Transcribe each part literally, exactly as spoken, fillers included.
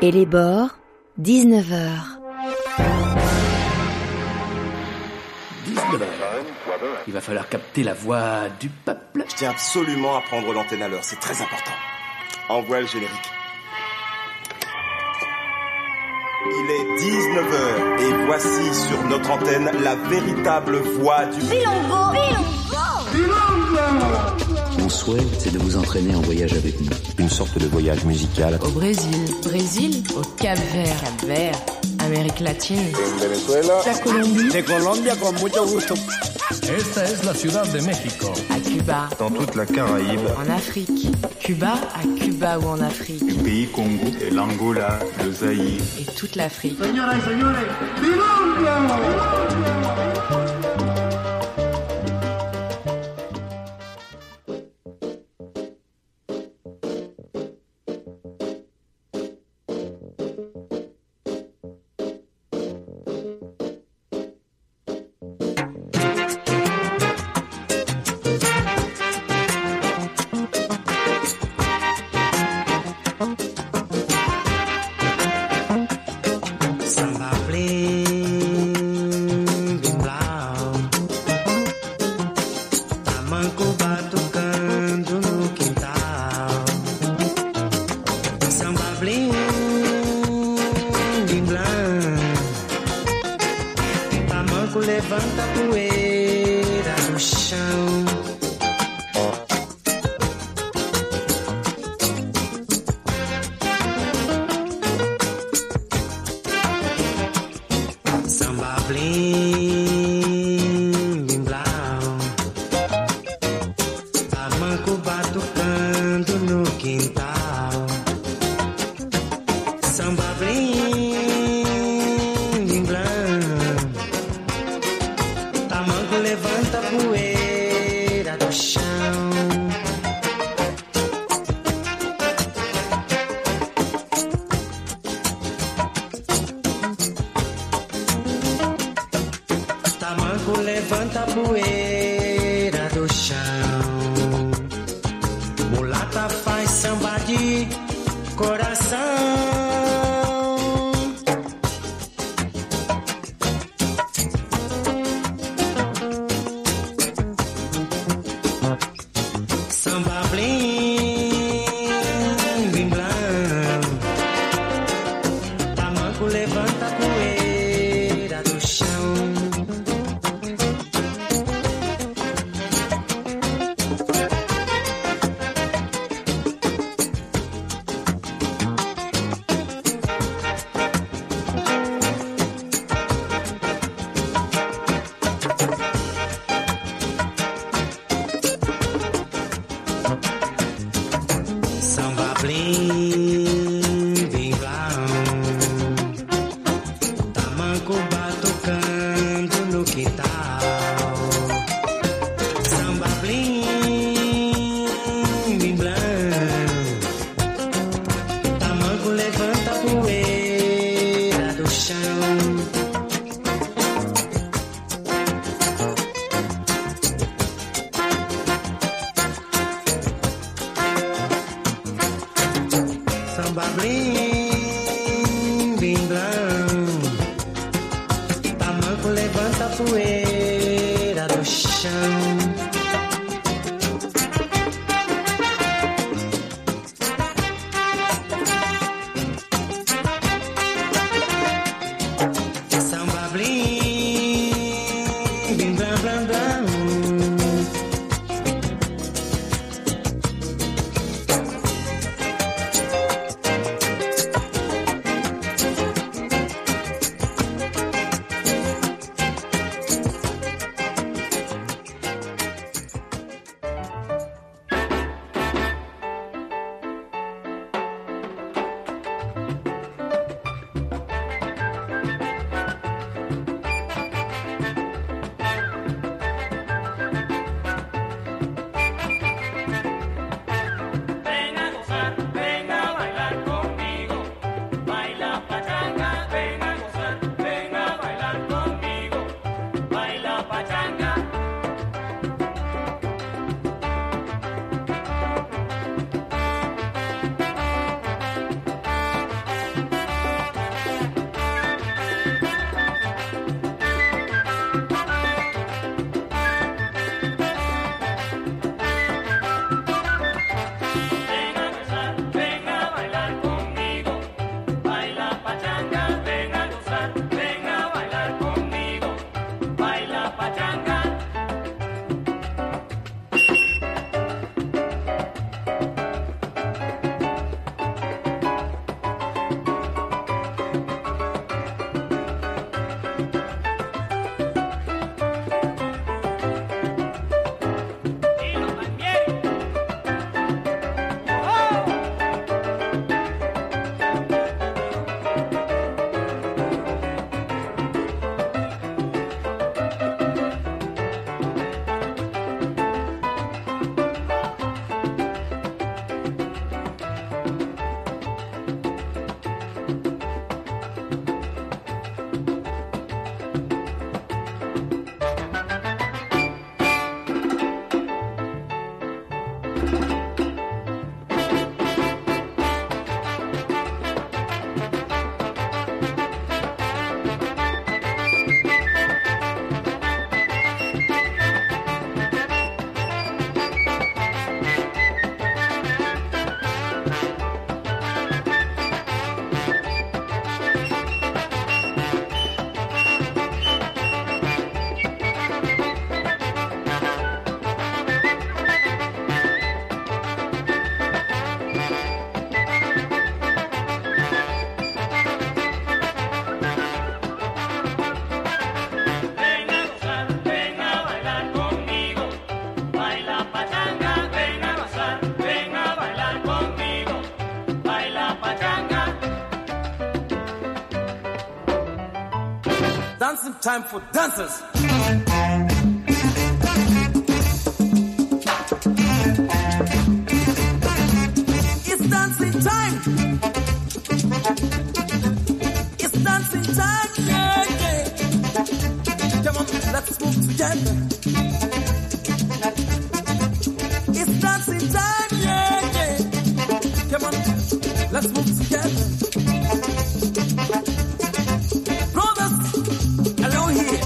Et les bords, dix-neuf heures. dix-neuf heures. Il va falloir capter la voix du peuple. Je tiens absolument à prendre l'antenne à l'heure, c'est très important. Envoie le générique. Il est dix-neuf heures et voici sur notre antenne la véritable voix du... Bilongo, Bilongo. Mon souhait, c'est de vous entraîner en voyage avec nous. Une sorte de voyage musical. Au Brésil, Brésil, au Cap-Vert, Cap-Vert, Amérique latine. En Venezuela. La Colombie. De Colombia con mucho gusto. Esta es la ciudad de México. À Cuba. Dans toute la Caraïbe. En Afrique. Cuba, à Cuba ou en Afrique. Du pays Congo, et l'Angola, le Zaïre. Et toute l'Afrique. Señoras y señores, ¡Bilongo! Levanta a poeira do chão. Samba blim, blim, blau. Tamanco batucando no quintal. Samba blim, blim, blau. Tamanco levanta a poeira do chão. Tamanco levanta a poeira do chão. Mulata faz samba de coração. Samba blim, blim, blam. Tamanco levanta a poeira do chão. Samba blim, blim, blam. Tamanco batucando no quintal. Samba blim, blim, blam. Tamanco levanta a poeira do chão. Samba blim, blim, blam. Tamanco levanta a poeira do chão. Samba blim, blim, blam, blam, blam. dancing time for dancers. It's dancing time. It's dancing time, yeah, yeah. Come on, let's move together. It's dancing time, yeah, yeah. Come on, let's move together. Brothers, along here.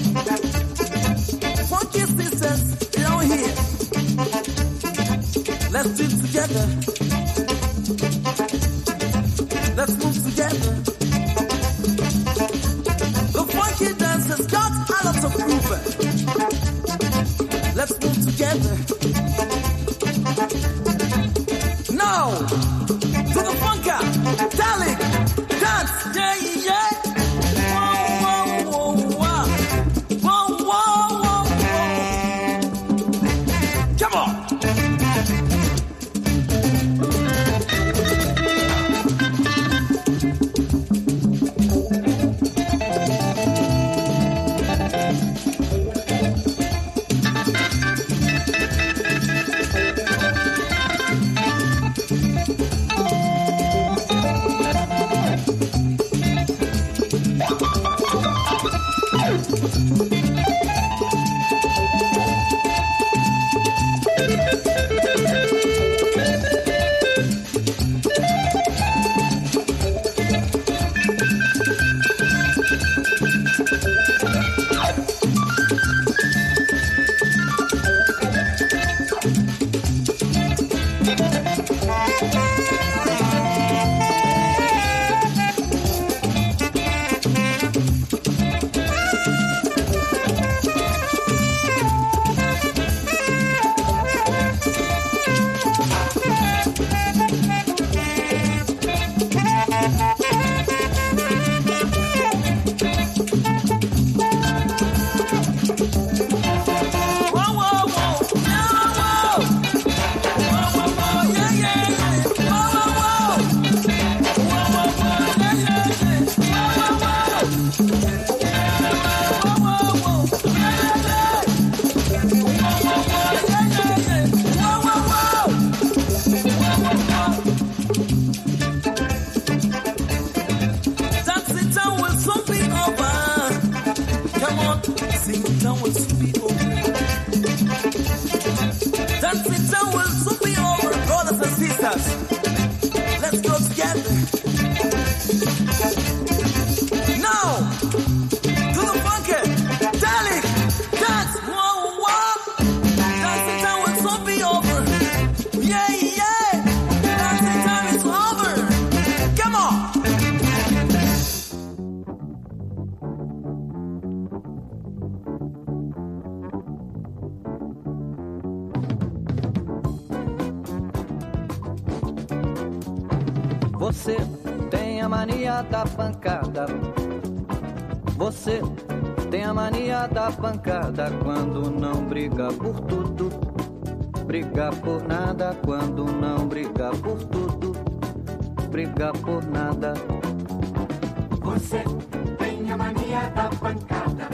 Funky sisters, along here. Let's do it together. Let's move together. The funky dance has got a lot of groove. Let's move together. Now, to the funka, darling, dance, yeah, yeah. Whoa, whoa, whoa, whoa. Whoa, whoa, whoa, whoa. Come on. Você tem a mania da pancada. Você tem a mania da pancada quando não briga por tudo. Briga por nada quando não briga por tudo. Briga por nada. Você tem a mania da pancada.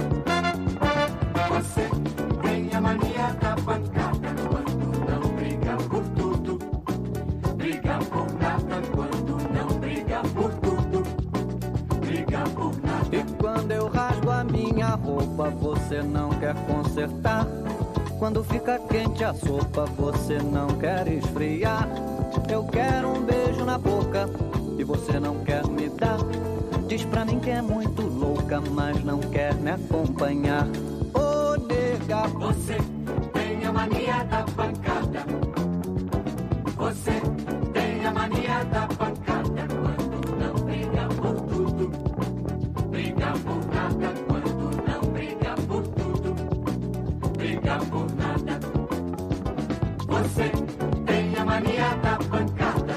Você tem a mania da pancada quando não briga por tudo. Briga por nada quando não briga por tudo. Briga por nada. E quando eu rasgo a minha roupa, você não quer consertar. Quando fica quente a sopa, você não quer esfriar. Eu quero um beijo na boca e você não quer me dar. Diz pra mim que é muito louca, mas não quer me acompanhar. Ô, nega, você tem a mania da pancada. Você tem a mania da pancada quando não briga por tudo. Briga por nada quando não briga por tudo. Briga por nada. Você tem a mania da pancada.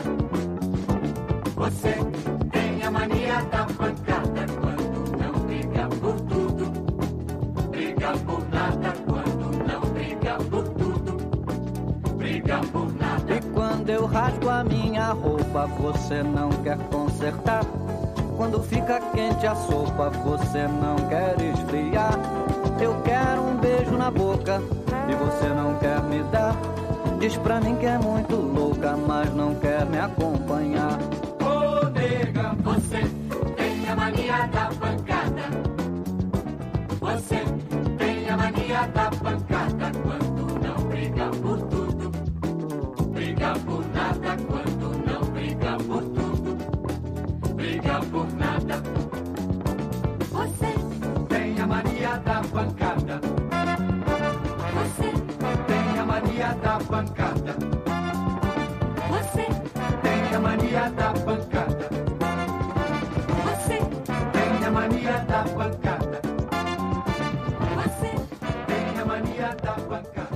Você tem a mania da pancada quando não briga por tudo. Briga por nada quando não briga por tudo. Briga por nada. E quando eu rasgo a minha roupa, você não quer consertar. Quando fica quente a sopa, você não quer esfriar. Eu quero um beijo na boca e você não quer me dar. Diz pra mim que é muito louca, mas não quer me acompanhar. Ô nega, você tem a mania da pancada. Você tem a mania da pancada. Quando não briga por tudo, briga por nada. Quando não briga por tudo, briga por nada. Você tem a mania da pancada. Você tem a mania da pancada. Você tem a mania da pancada. Você tem a mania da pancada. Você tem a mania da pancada.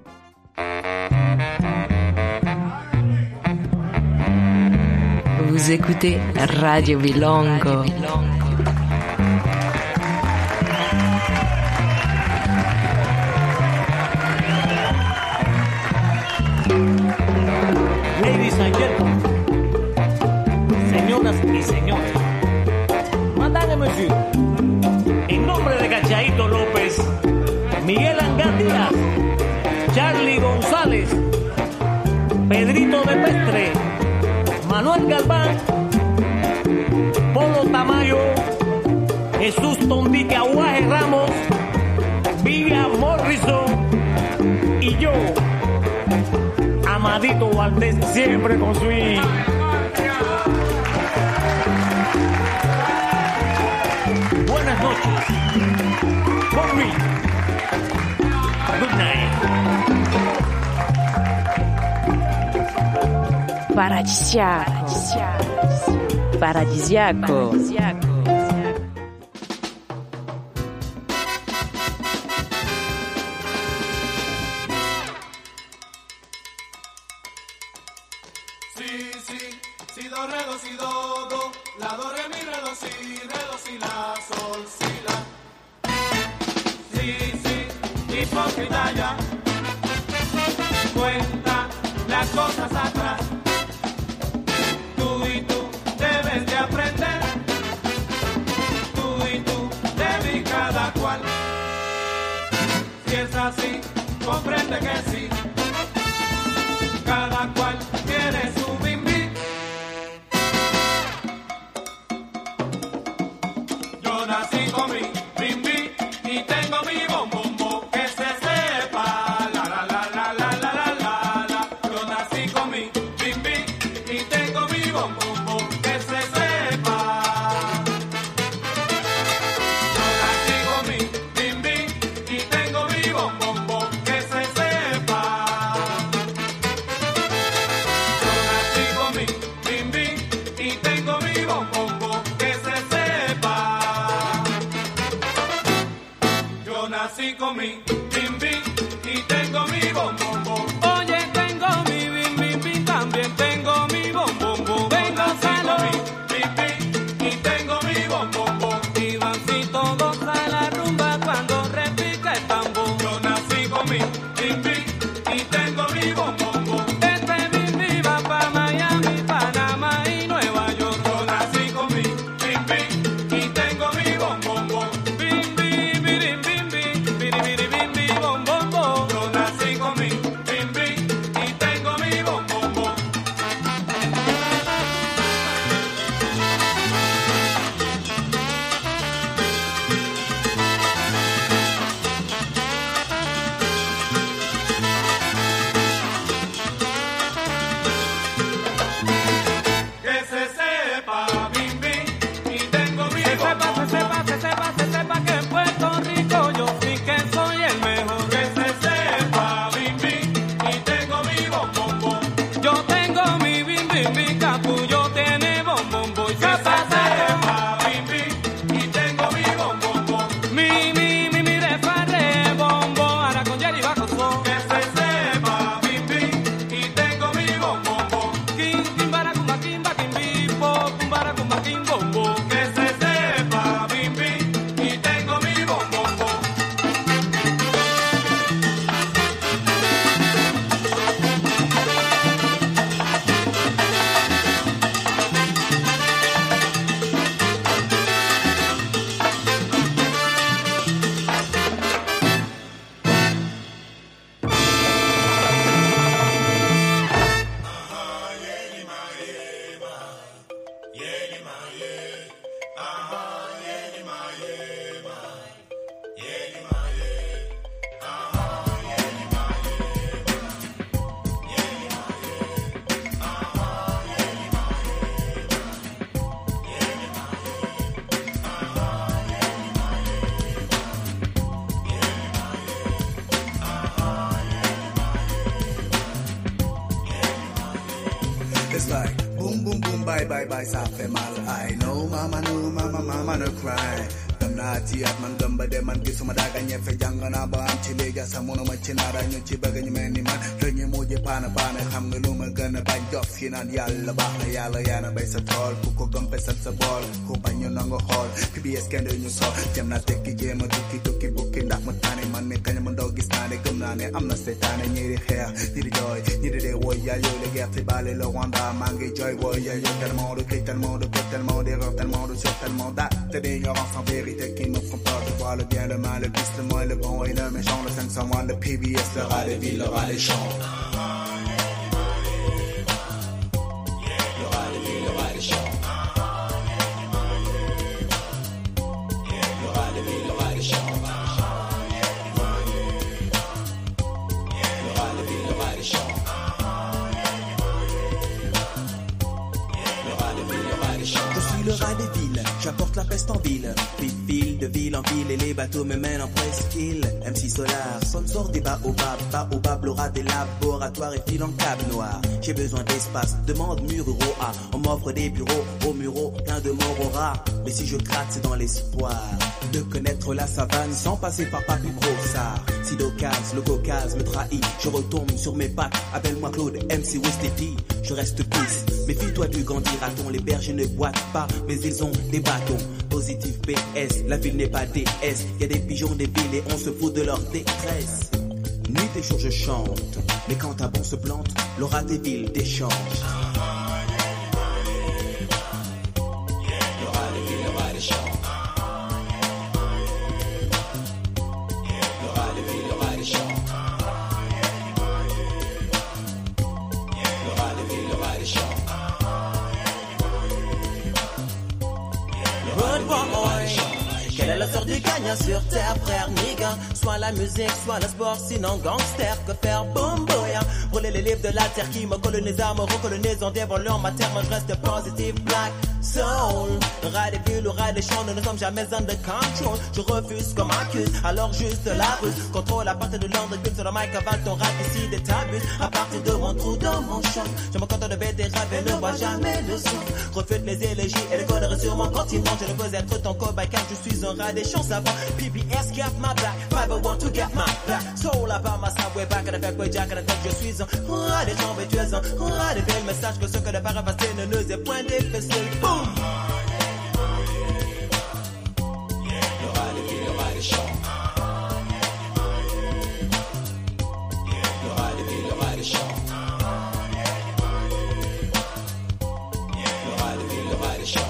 Vous écoutez Radio Bilongo. Ladies and gentlemen, señoras y señores, Madame Monsieur, en nombre de Cachaito López, Miguel Angán Díaz, Charlie González, Pedrito de Pestre, Manuel Galván, Polo Tamayo, Jesús Tondique Aguaje Ramos, Vivian Morrison y yo, Amadito Valdés, siempre con su swing. Buenas noches. Con me. Good night. Paradisiaco. Paradisiaco. Paradisiaco. Cuenta las cosas atrás. Tú y tú debes de aprender. Tú y tú debes cada cual. Si es así, comprende que sí. Cada cual tiene su bimbi. Yo nací con mi bimbi y tengo mi bombombo que se sepa. La la la la la la la la la. Yo nací con mi bimbi y tengo mi bombombo que se sepa. Yo nací con mi bimbi y tengo mi bombombo que se sepa. Yo nací con mi bimbi y tengo mi bombombo que se sepa. Yo nací con mi bimbi y tengo mi bombombo. Oye, tengo mi bimbi, bim, también tengo mi bombombo. Vengo solo mi bimbi y tengo mi bombombo. Y van si todos a la rumba cuando repica el tambor. Yo nací con mi bimbi y tengo mi bombombo. Este bimbi va pa' Miami, Panamá y Nueva York. Yo nací con mi bimbi y tengo mi bombombo. Bimbi, birim, bimbi, biri, biri, bimbi, bombombo. Yo nací con mi bimbi y tengo mi bombombo. travail ça fait mal. I know mama no mama mama no cry. Gam na ci at man gam ba de man gisuma da gagné fe jang na ba am ci léegi sa mënu ma ci nara ñu ci bëgg ñu mel ni man dañu mujj paana paana xam nga lu ma gën a bañ jof fi naan yàlla baax na yàlla yaana bay sa tool ku ko gëm fesal sa bool ku bañ ñu nangu xool P B S kenn ñu sol jëm na tekki jéem a tukki tukki bukki ndax ma taane man mi kañ ma ndaw gis naa ne gëm naa ne am na seytaane ñi di xeex ñi di jooy ñi di dee wooy yaa yow la gerte bale le Rwanda maa ngi jooy wooy yaa yow tellement de cris tellement de peur tellement d'erreur tellement de sur tellement d'actes d'ignorance en vérité qui me font peur de voir le bien le mal le bis le moins le bon et le méchant le cinq cent un le P B S le rat des villes le rat des champs. J'apporte la peste en ville, vite ville, de ville en ville et les bateaux me mènent en presqu'île. M C Solar, sponsor des baobabs, baobab, l'aura des laboratoires et file en câble noir. J'ai besoin d'espace, demande mur ruraux A. On m'offre des bureaux, au mureaux, plein de morts rares. Mais si je gratte, c'est dans l'espoir de connaître la savane sans passer par Papy Brossard. Si l'occasion, le Caucase me trahit, je retombe sur mes pattes. Appelle-moi Claude, M C Westéti, je reste pisse. Méfie-toi du Gandhi raton, les bergers ne boitent pas, mais ils ont des bâtons. Positif P S, la ville n'est pas D S. Y a des pigeons des villes et on se fout de leur détresse. Nuit et jour je chante, mais quand un bon se plante, l'aura des villes déchante. Quelle est la sorte du gagnant sur terre, frère nigga? Soit la musique, soit le sport, sinon gangster. Que faire, boom boya? Brûler les livres de la terre qui me colonisent, me recolonise en dévoilant ma terre. Moi je reste positif, black soul. Le rat des villes, le rat des champs, nous ne sommes jamais under control. Je refuse comme accuse, alors juste la ruse. Contrôle à partir de l'ordre, bulle sur le mic, avale ton rap ici des tabus. À partir de mon trou, dans mon champ, je me contente de bêter, rap et ne vois jamais le son. Refute les élégies et les conneries sur mon continent. Je ne veux être ton cobaye car je suis un rat des champs savants. P B S got my back, five oh one to get my back. Soul about my side, way back in the back, way jack in the back. Je suis un rat des champs, mais tu es un rat des villes. Mais sache que ce que ne paraît passer ne nous est point difficile. Boom! Le rat des villes, le rat des champs. Le rat des villes, le rat des champs. Le rat des villes, le rat des champs.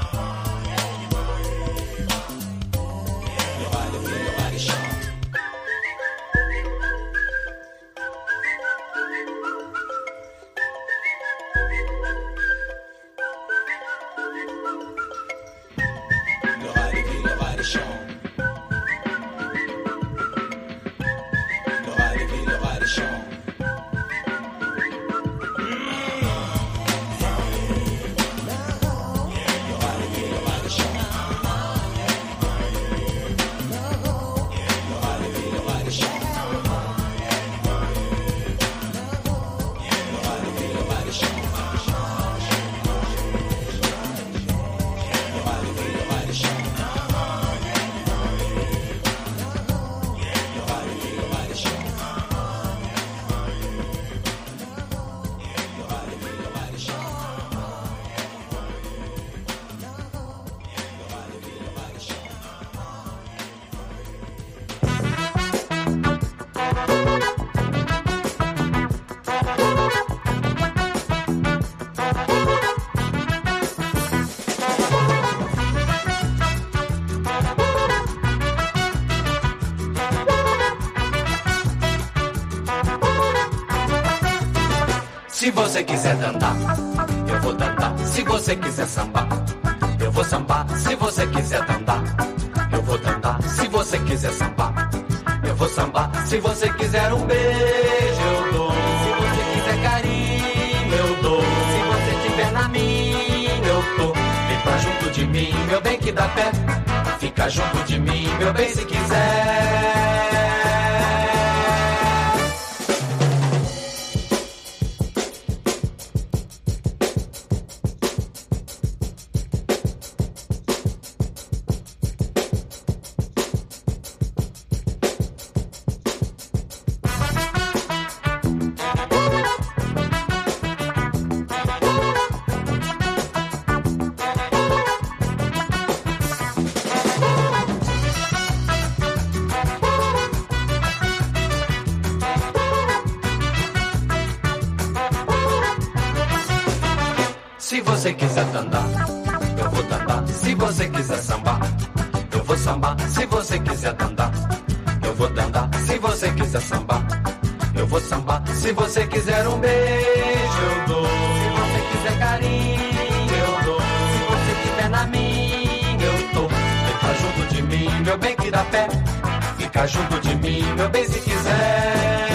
Se você quiser dançar, eu vou dançar. Se você quiser sambar, eu vou sambar. Se você quiser dançar, eu vou dançar. Se você quiser sambar, eu vou sambar. Se você quiser um beijo, eu dou. Se você quiser carinho, eu dou. Se você tiver na minha, eu tô. Vem pra junto de mim, meu bem que dá pé. Fica junto de mim, meu bem, se quiser. você quiser dançar, eu vou dançar. Se você quiser sambar, eu vou sambar. Se você quiser dançar, eu vou dançar. Se você quiser sambar, eu vou sambar. Se você quiser um beijo, eu dou. Se você quiser carinho, eu dou. Se você estiver na minha, eu tô. Fica junto de mim, meu bem que dá pé. Fica junto de mim, meu bem, se quiser.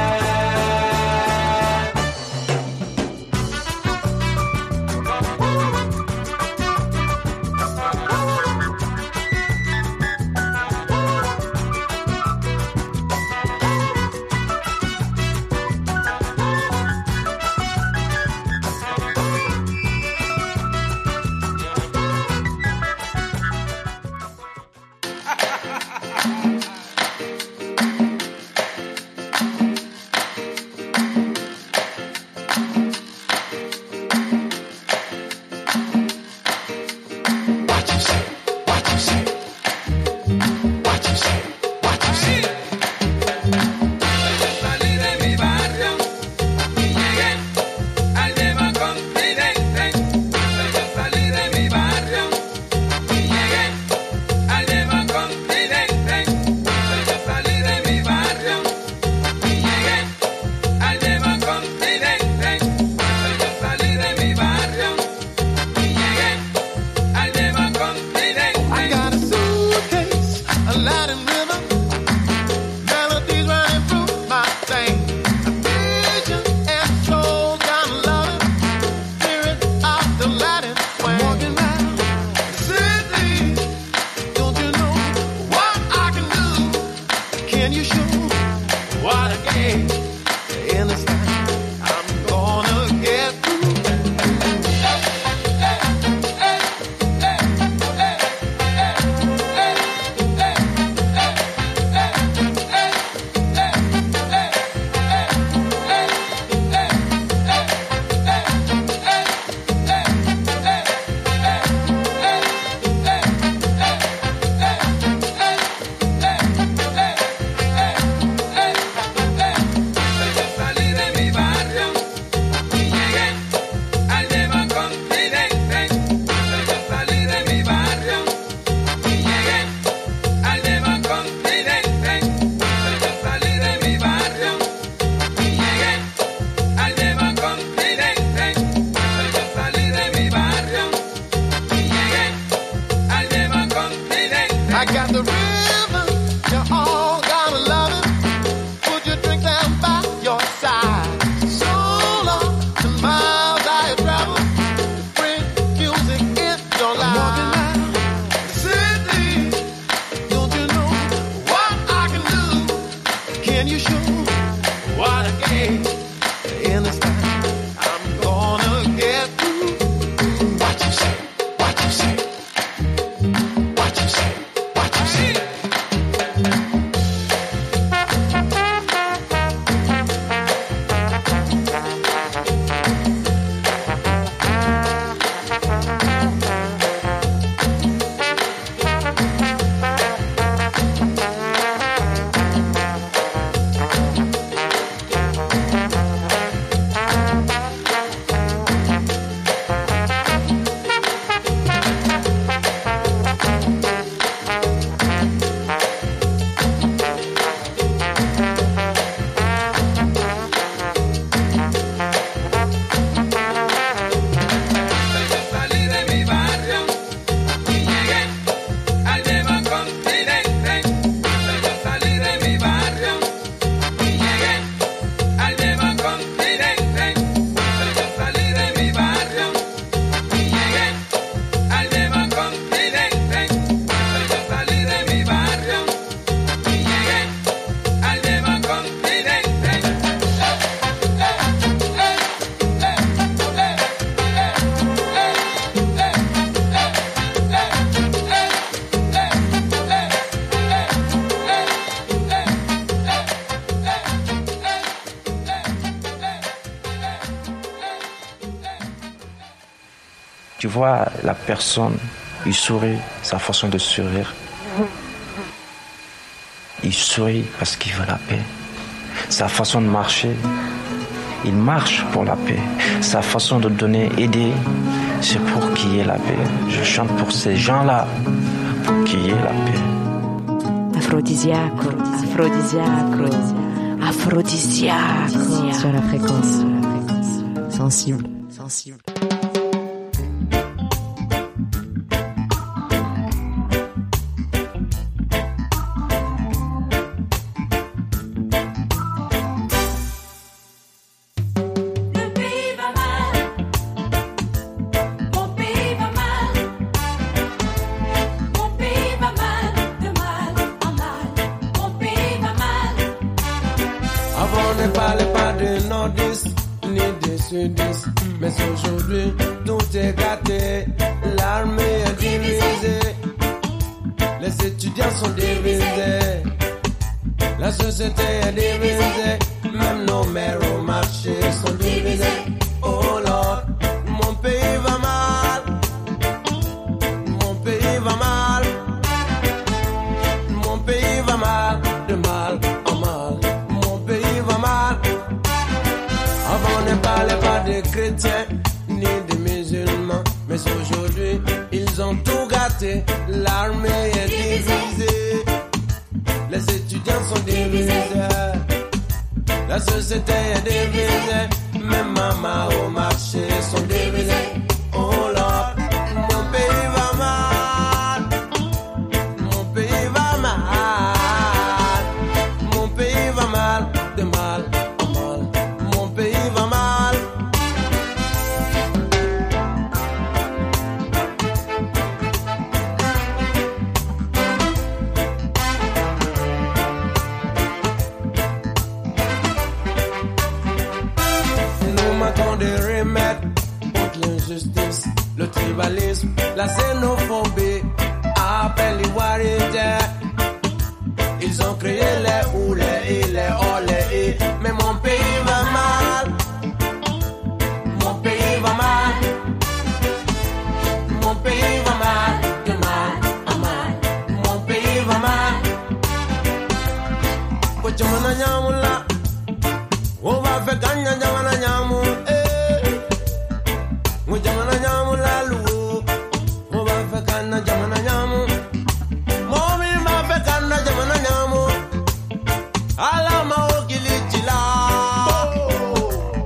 Tu vois, la personne, il sourit, sa façon de sourire. Il sourit parce qu'il veut la paix. Sa façon de marcher, il marche pour la paix. Sa façon de donner, aider, c'est pour qu'il y ait la paix. Je chante pour ces gens-là, pour qu'il y ait la paix. Aphrodisiaco, aphrodisiaco, aphrodisiaco. Sur la fréquence, sensible, sensible. Mais aujourd'hui, tout est gâté. L'armée est divisée. Les étudiants sont divisés. La société est divisée. Même nos mères au marché sont divisés. Oh Lord, mon pays va mal. Mon pays va mal. Mon pays va mal. De mal en mal. Mon pays va mal. Avant ne parlait pas des chrétiens ni des musulmans, mais aujourd'hui ils ont tout gâté. L'armée est divisée, les étudiants sont divisés, la société est divisée, même maman au marché sont divisés. Oh Lord, mon pays va mal, mon pays va mal, mon pays va mal, de mal. Le tribalisme, la xénophobie, appelle les Warriors. Ils ont créé les oulés et les olés. Mais mon pays va mal. Mon pays va mal. Mon pays va mal. De mal à mal. Mon pays va mal. Pochamana nyamula. On va faire gagner nyamana nyamu. Jamana nyamu lalu, mo ba fe kana jamana nyamu, momi ma fe kana jamana nyamu, ala ma okili chila,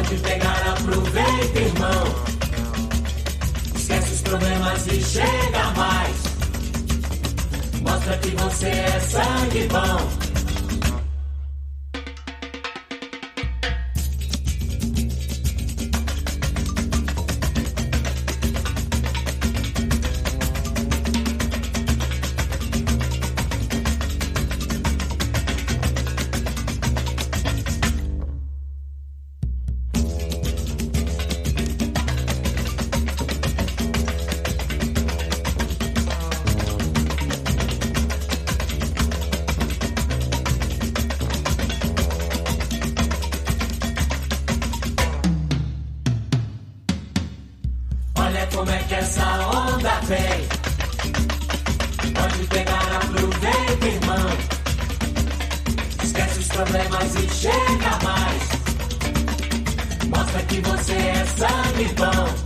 Pode pegar, aproveita, irmão. Esquece os problemas e chega mais. Mostra que você é sangue bom. Como é que essa onda vem? Pode pegar, aproveita, irmão. Esquece os problemas e chega mais. Mostra que você é sangue bom.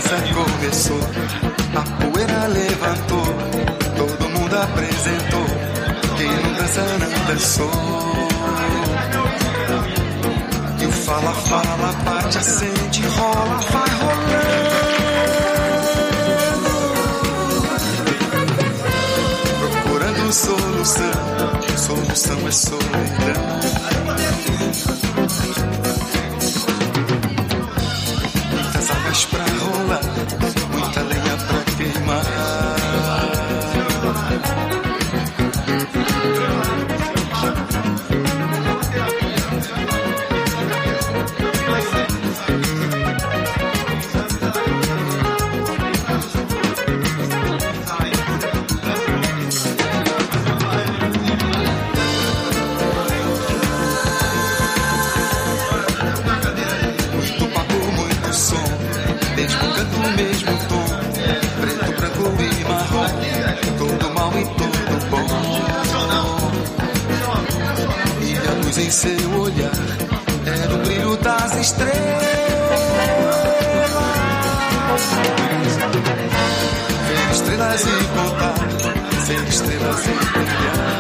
dança começou, a poeira levantou, todo mundo apresentou, quem não dança não dançou. E o fala, fala, bate, acende, rola, vai rolando. Procurando solução, solução é solidão. Muitas águas pra rolar, muita lenha pra queimar. Em seu olhar era o brilho das estrelas. Ver estrelas e contar, ver estrelas e brilhar.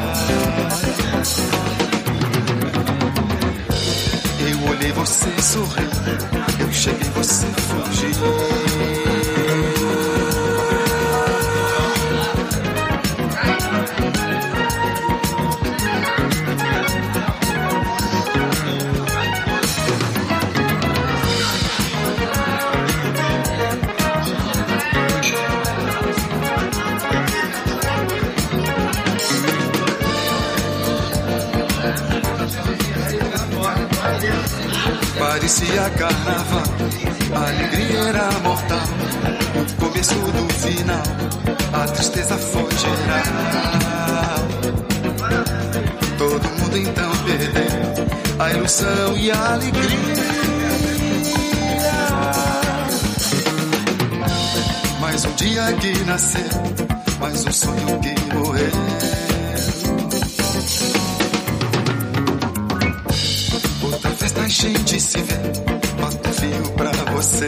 Eu olhei você sorrir, eu cheguei você fugir. Parecia carnaval, a alegria era mortal. No começo do final, a tristeza foi geral. Todo mundo então perdeu a ilusão e a alegria. Mais um dia que nasceu, mais um sonho que morreu. A gente se vê, bota fio pra você.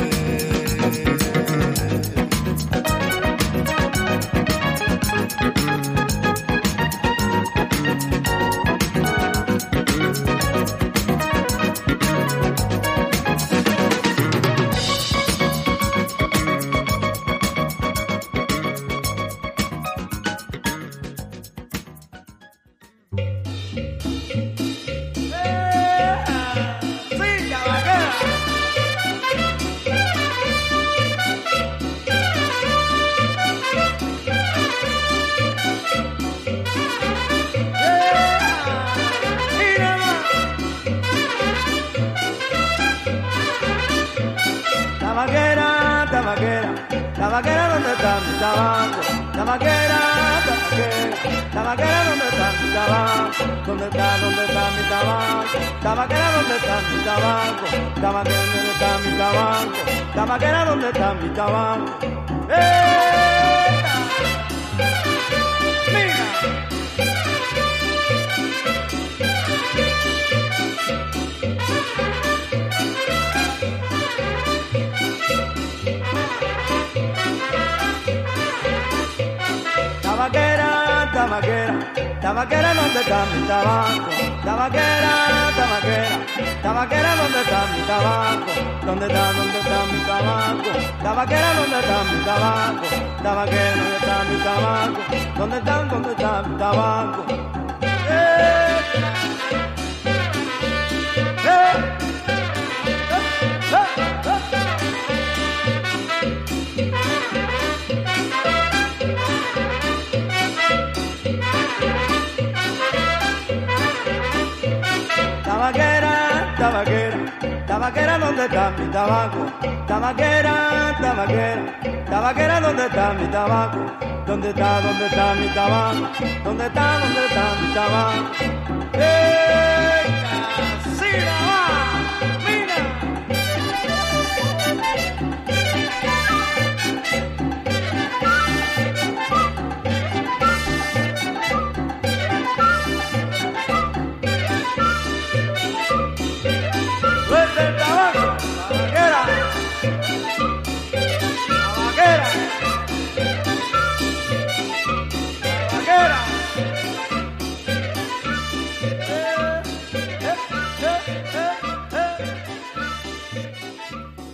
Tabaquera, ¿dónde está mi tabaco? Tabaquera, tabaquera, tabaquera, ¿dónde está mi tabaco? ¿Dónde está, dónde está mi tabaco? Tabaquera, ¿dónde está mi tabaco? Tabaquera, ¿dónde está mi tabaco? Tabaquera, ¿dónde está mi tabaco? ¡Eh! ¡Mira! Tabaquera, tabaquera, tabaquera, ¿dónde está mi tabaco? Tabaquera, tabaquera, tabaquera, ¿dónde está mi tabaco? ¿Dónde está, dónde está mi tabaco? Tabaquera, ¿dónde está mi tabaco? Tabaquera, ¿dónde está mi tabaco? ¿Dónde está, dónde está mi tabaco? ¡Eh! ¡Eh! Tabaquera, tabaquera, tabaquera, ¿dónde está mi tabaco? Tabaquera, tabaquera, tabaquera, ¿dónde está mi tabaco? ¿Dónde está, dónde está mi tabaco? ¿Dónde está, dónde está mi tabaco? ¡Eh! ¡Sí, la va! ¡Mira! ¡Suelta el tabaco! ¡Tabaquera!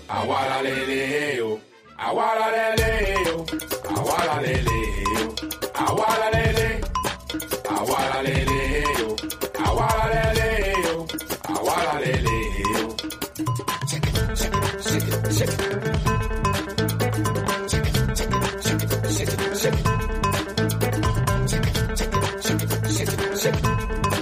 Awala lele yo, awala lele yo, awala lele yo, awala lele, awala lele yo, awala lele yo, awala lele yo. Shake it, shake it, shake it, shake it. Shake it, shake it, shake it, shake it, shake it. Shake it, shake it, shake it, shake it.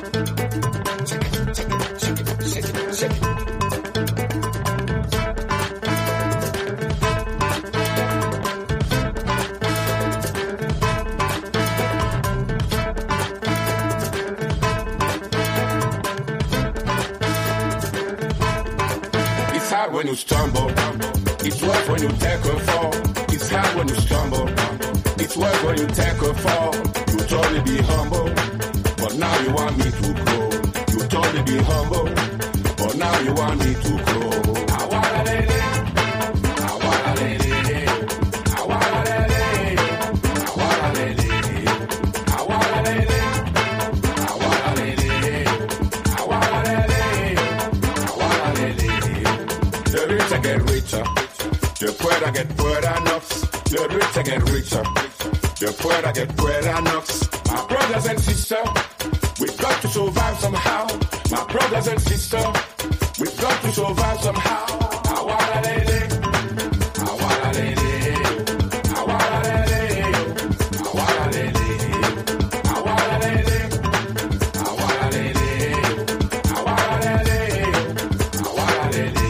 When you stumble, it's worse when you take a fall. It's hard when you stumble, it's worse when you take a fall. You told me be humble, but now you want me to grow. You told me be humble, but now you want me to grow. I wanna let it, I wanna let it, I wanna let it, I wanna let it, I wanna let it, I wanna let it, I wanna let it, I wanna let it. The richer get richer, the poorer get poorer knocks. The richer get richer, the poorer get poorer knocks. My brothers and sisters, we've got to survive somehow. My brothers and sisters, we've got to survive somehow. I wanna let it, I wanna let it, I wanna let it, I wanna let it, I wanna let it, I wanna let it, I wanna let it, I wanna let it.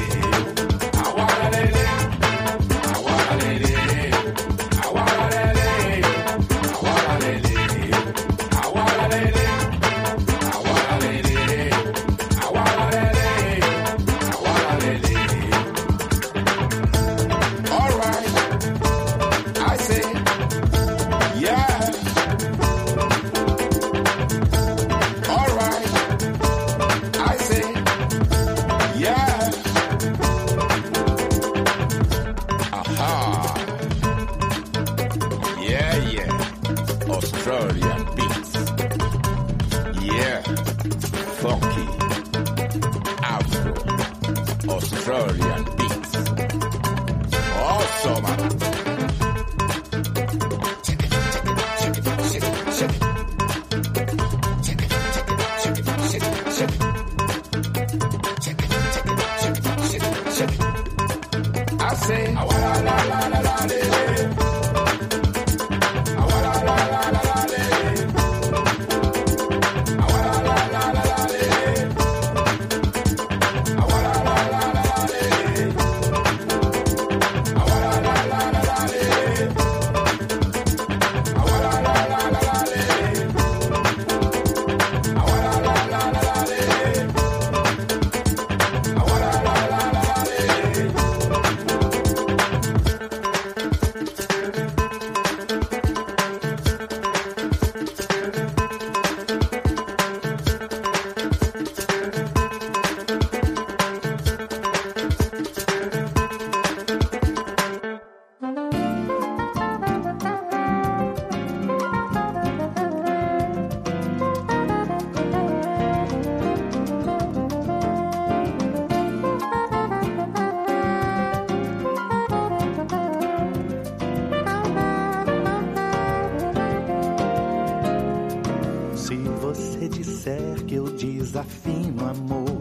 Desafino amor,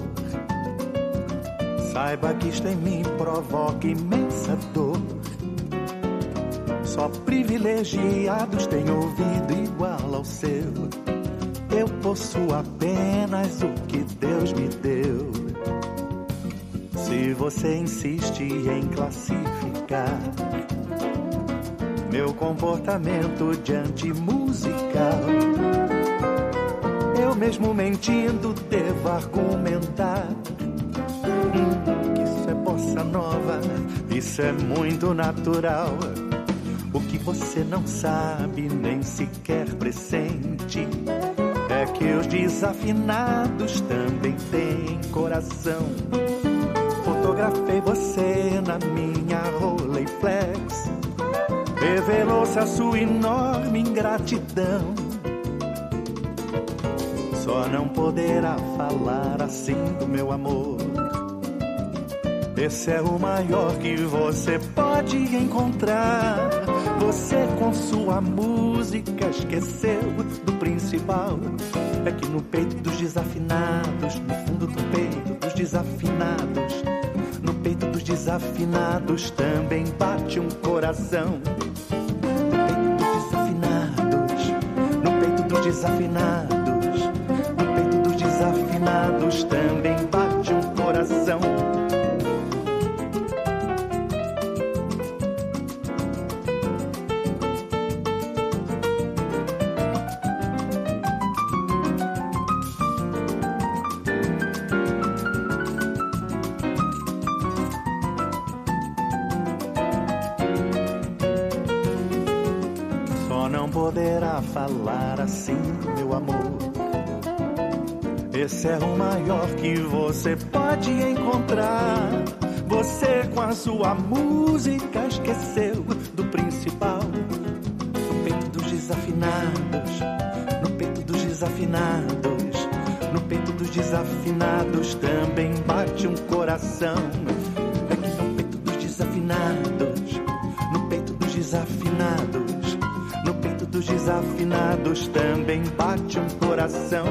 saiba que isto em mim provoca imensa dor. Só privilegiados têm ouvido igual ao seu. Eu possuo apenas o que Deus me deu. Se você insiste em classificar meu comportamento diante musical, eu mesmo mentindo devo argumentar hum, que isso é bossa nova, isso é muito natural. O que você não sabe, nem sequer pressente, é que os desafinados também têm coração. Fotografei você na minha Rolleiflex, revelou-se a sua enorme ingratidão. Só não poderá falar assim do meu amor. Esse é o maior que você pode encontrar. Você com sua música esqueceu do principal. É que no peito dos desafinados, no fundo do peito dos desafinados, no peito dos desafinados também bate um coração. No peito dos desafinados, no peito dos desafinados, no peito dos desafinados também bate um coração. Poderá falar assim, meu amor. Esse é o maior que você pode encontrar. Você com a sua música esqueceu do principal. No peito dos desafinados, no peito dos desafinados, no peito dos desafinados também bate um coração. É que no peito dos desafinados, no peito dos desafinados, no peito dos desafinados também bate um coração.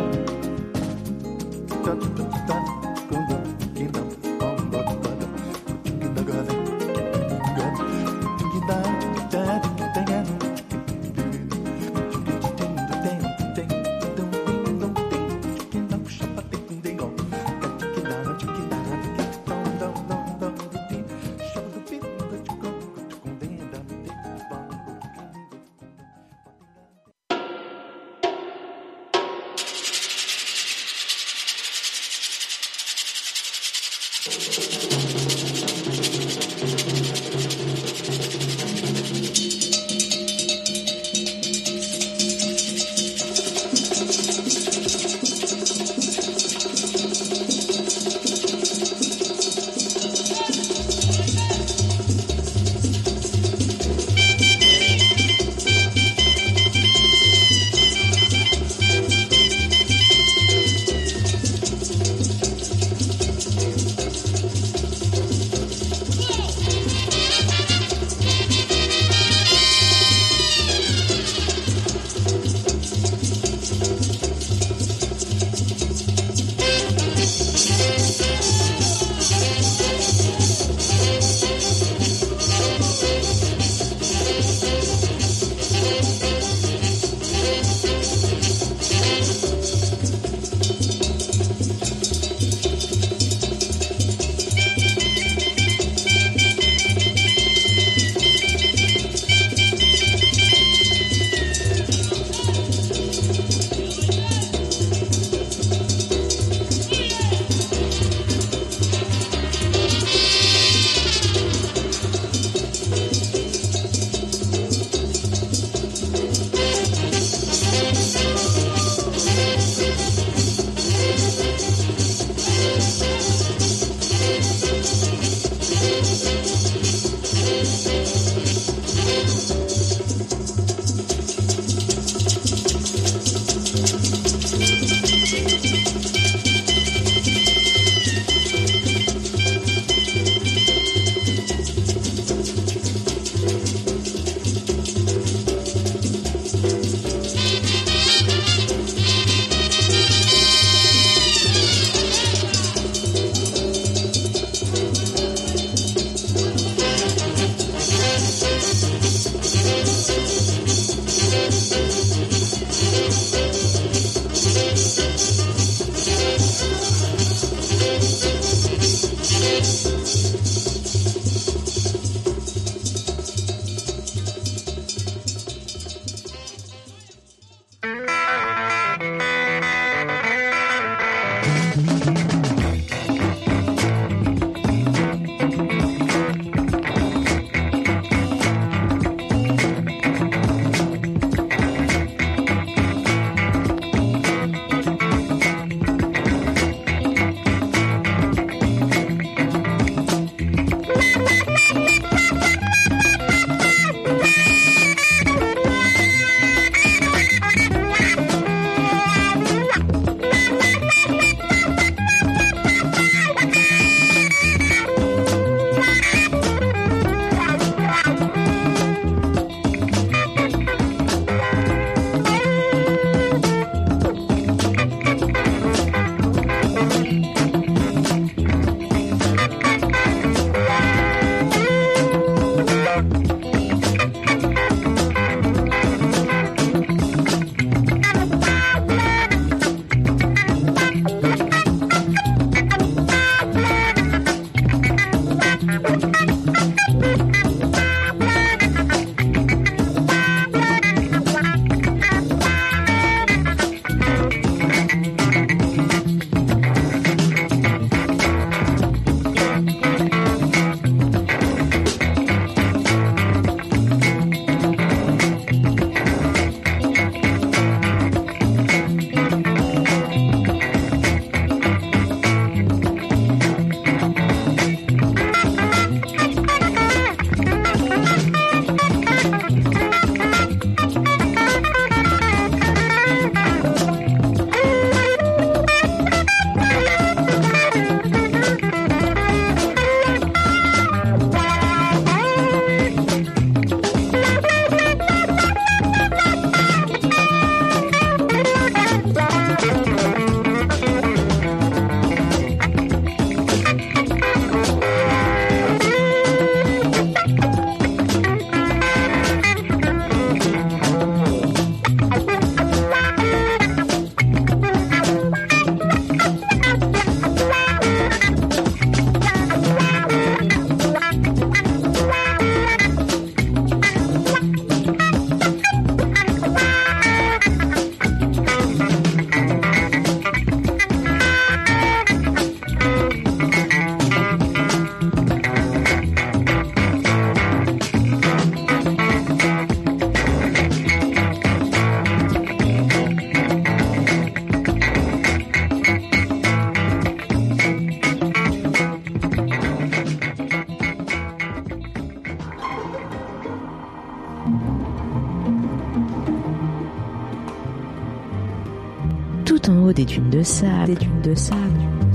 Tout en haut des dunes de sable, des dunes de sable,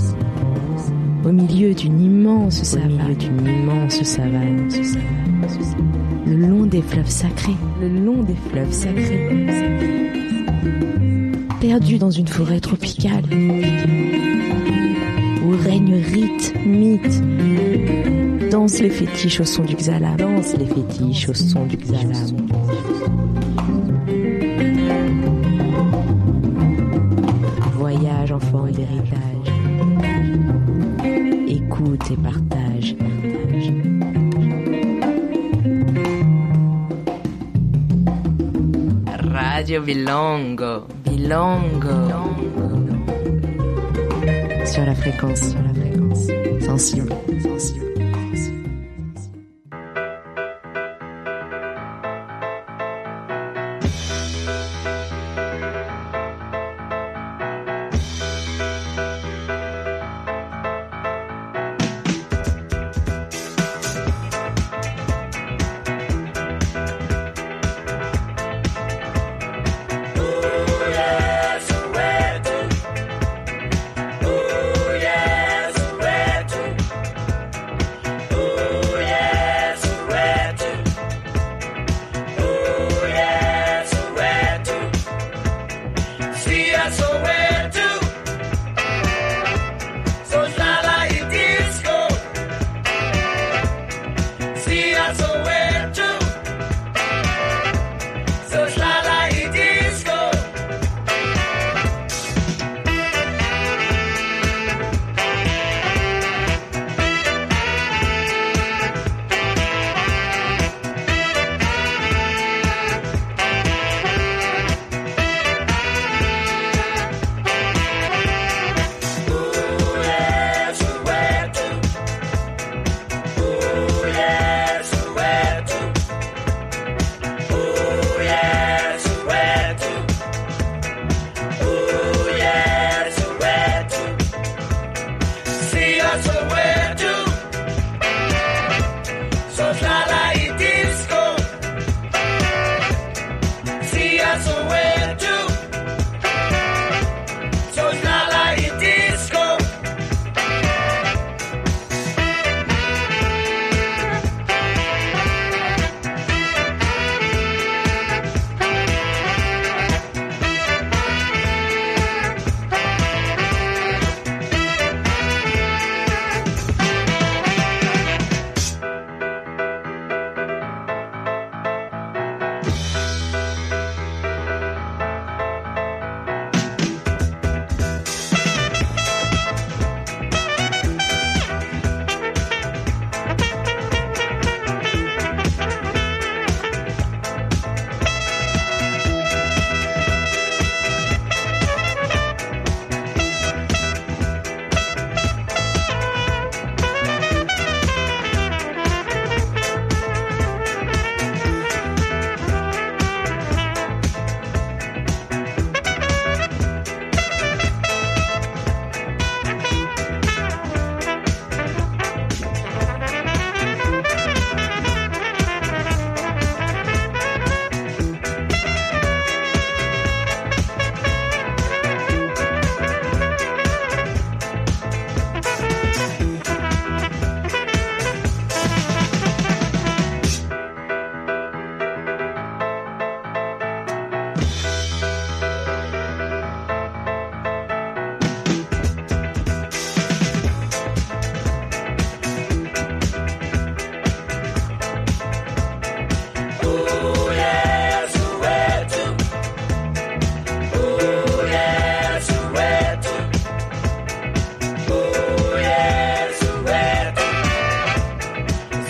au milieu d'une immense savane, au milieu d'une immense savane, le long des fleuves sacrés, le long des fleuves sacrés, perdu dans une forêt tropicale, où règne rite, mythe, danse les fétiches au son du xalam, danse les fétiches au son du xalam. Voyage, enfant d'héritage, écoute et partage. Radio Bilongo, Bilongo, sur la fréquence, sur la fréquence, sensible, sensible.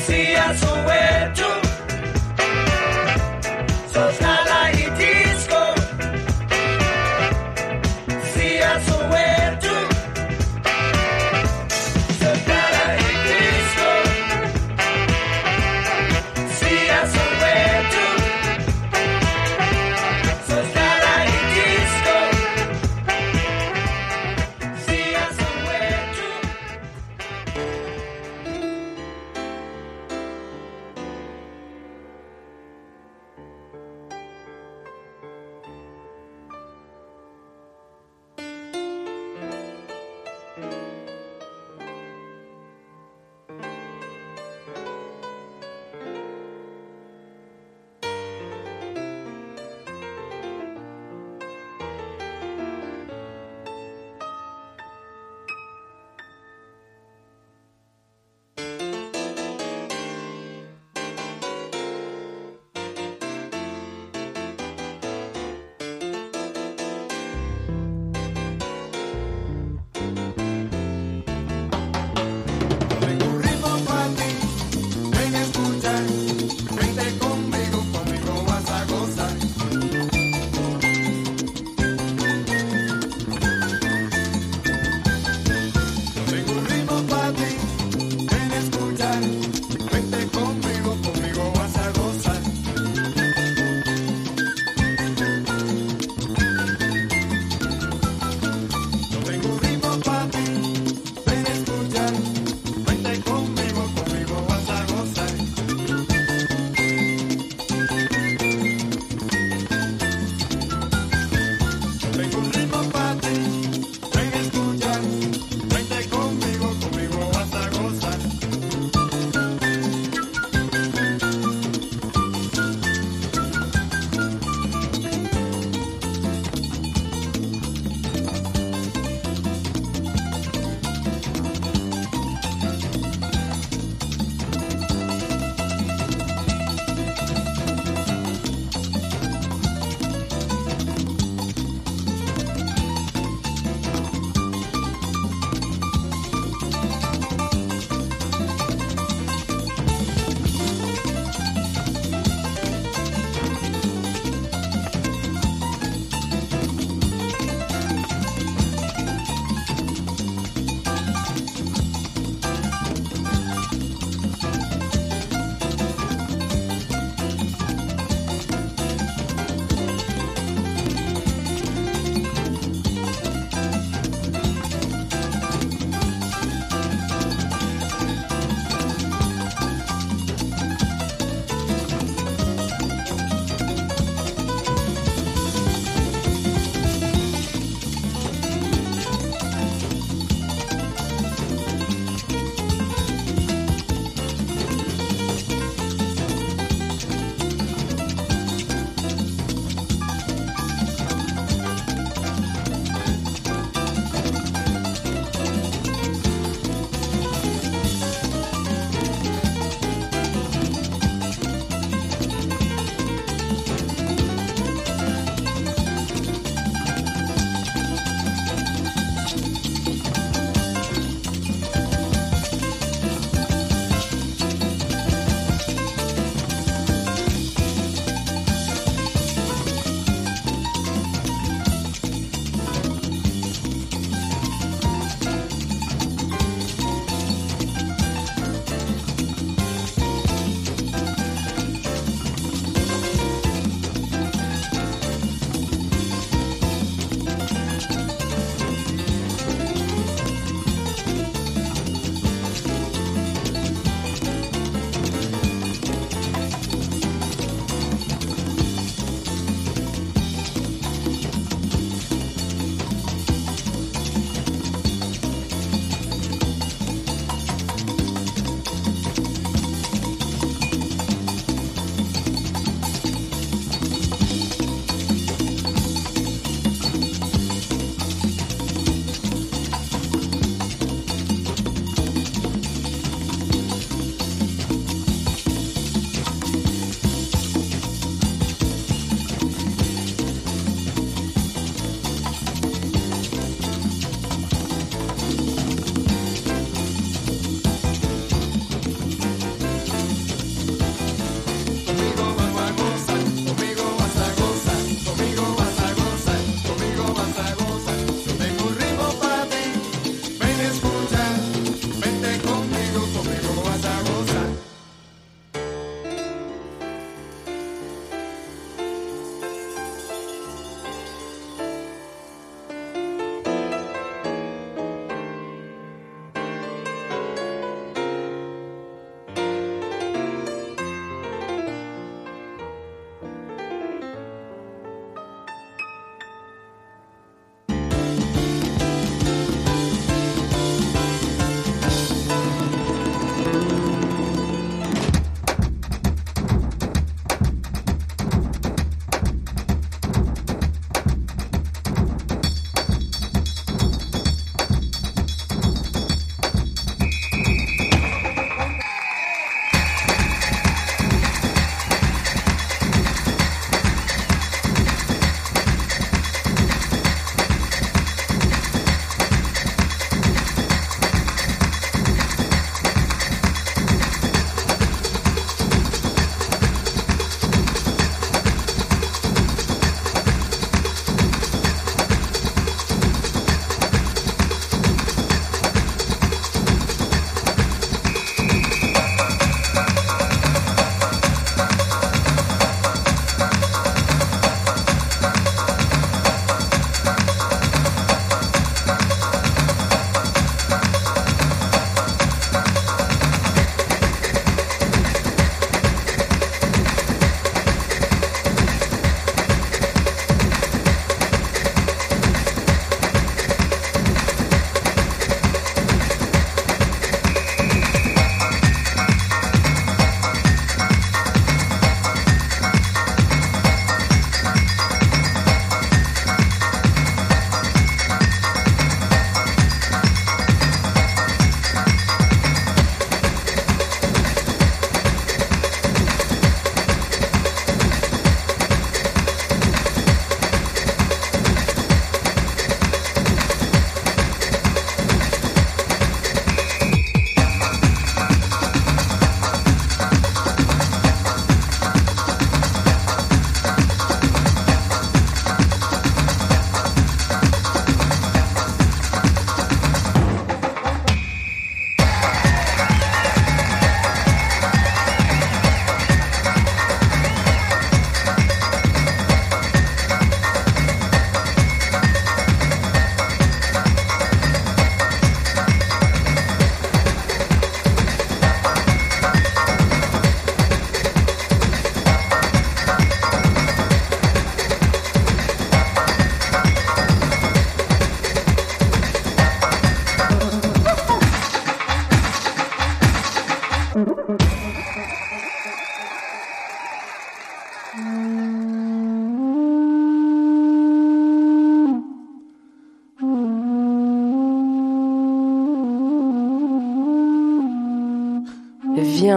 Sia Soweto, Sosnala y Disco. Sia Soweto, Sosnala y Disco. Sia Soweto, Sosnala y Disco. Sia Soweto.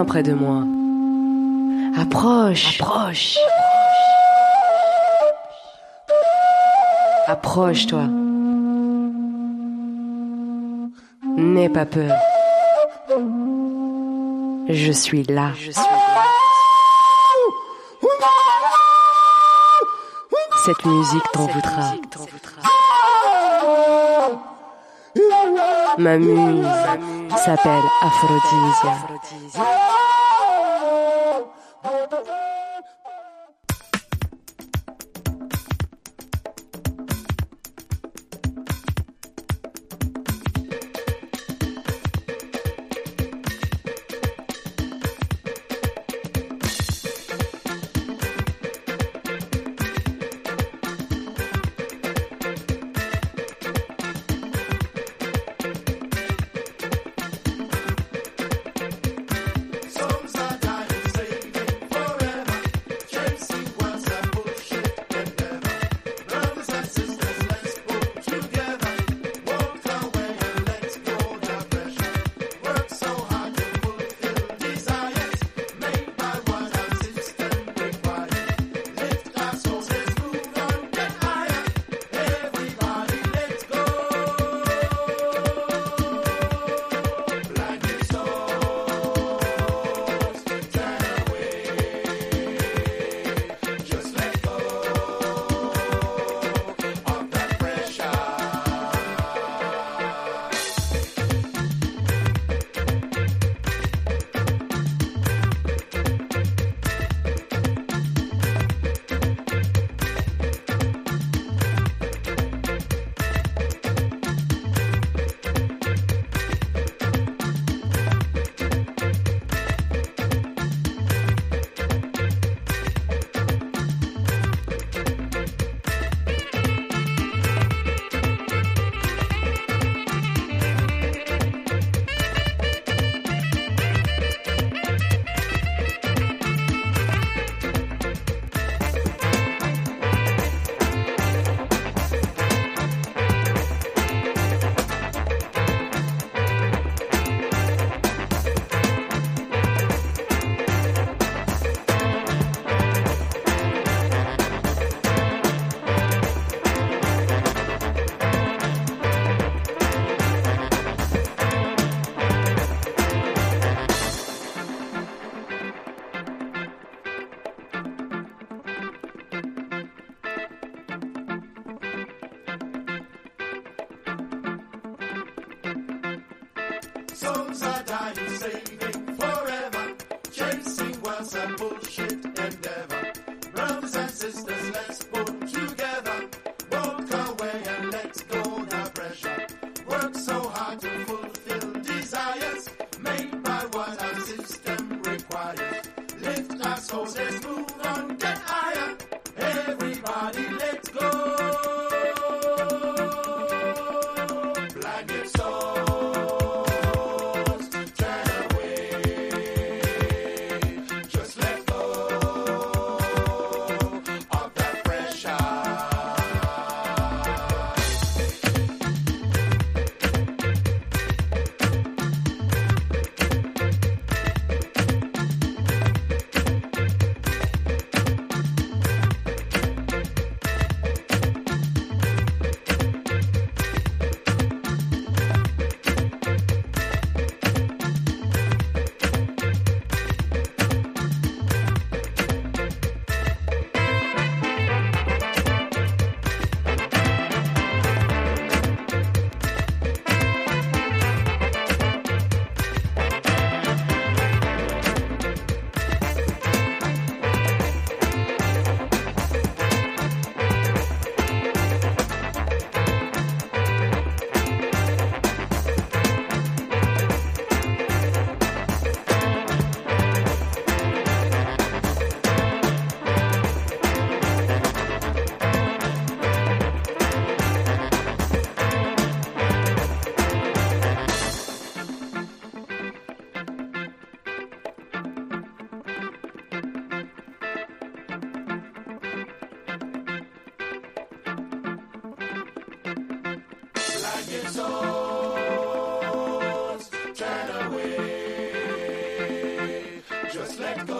Viens près de moi. Approche. Approche. Approche-toi. N'aie pas peur. Je suis là. Je suis là. Cette musique t'envoûtera. Ma muse s'appelle Aphrodisia. Souls are dying, saving forever, chasing world's a bullshit endeavor. Brothers and sisters, let's pull together, walk away and let go the pressure. Work so hard to fulfill desires made by what our system requires. Lift our souls, let's move on, get higher. Everybody, let's go. Blinded souls.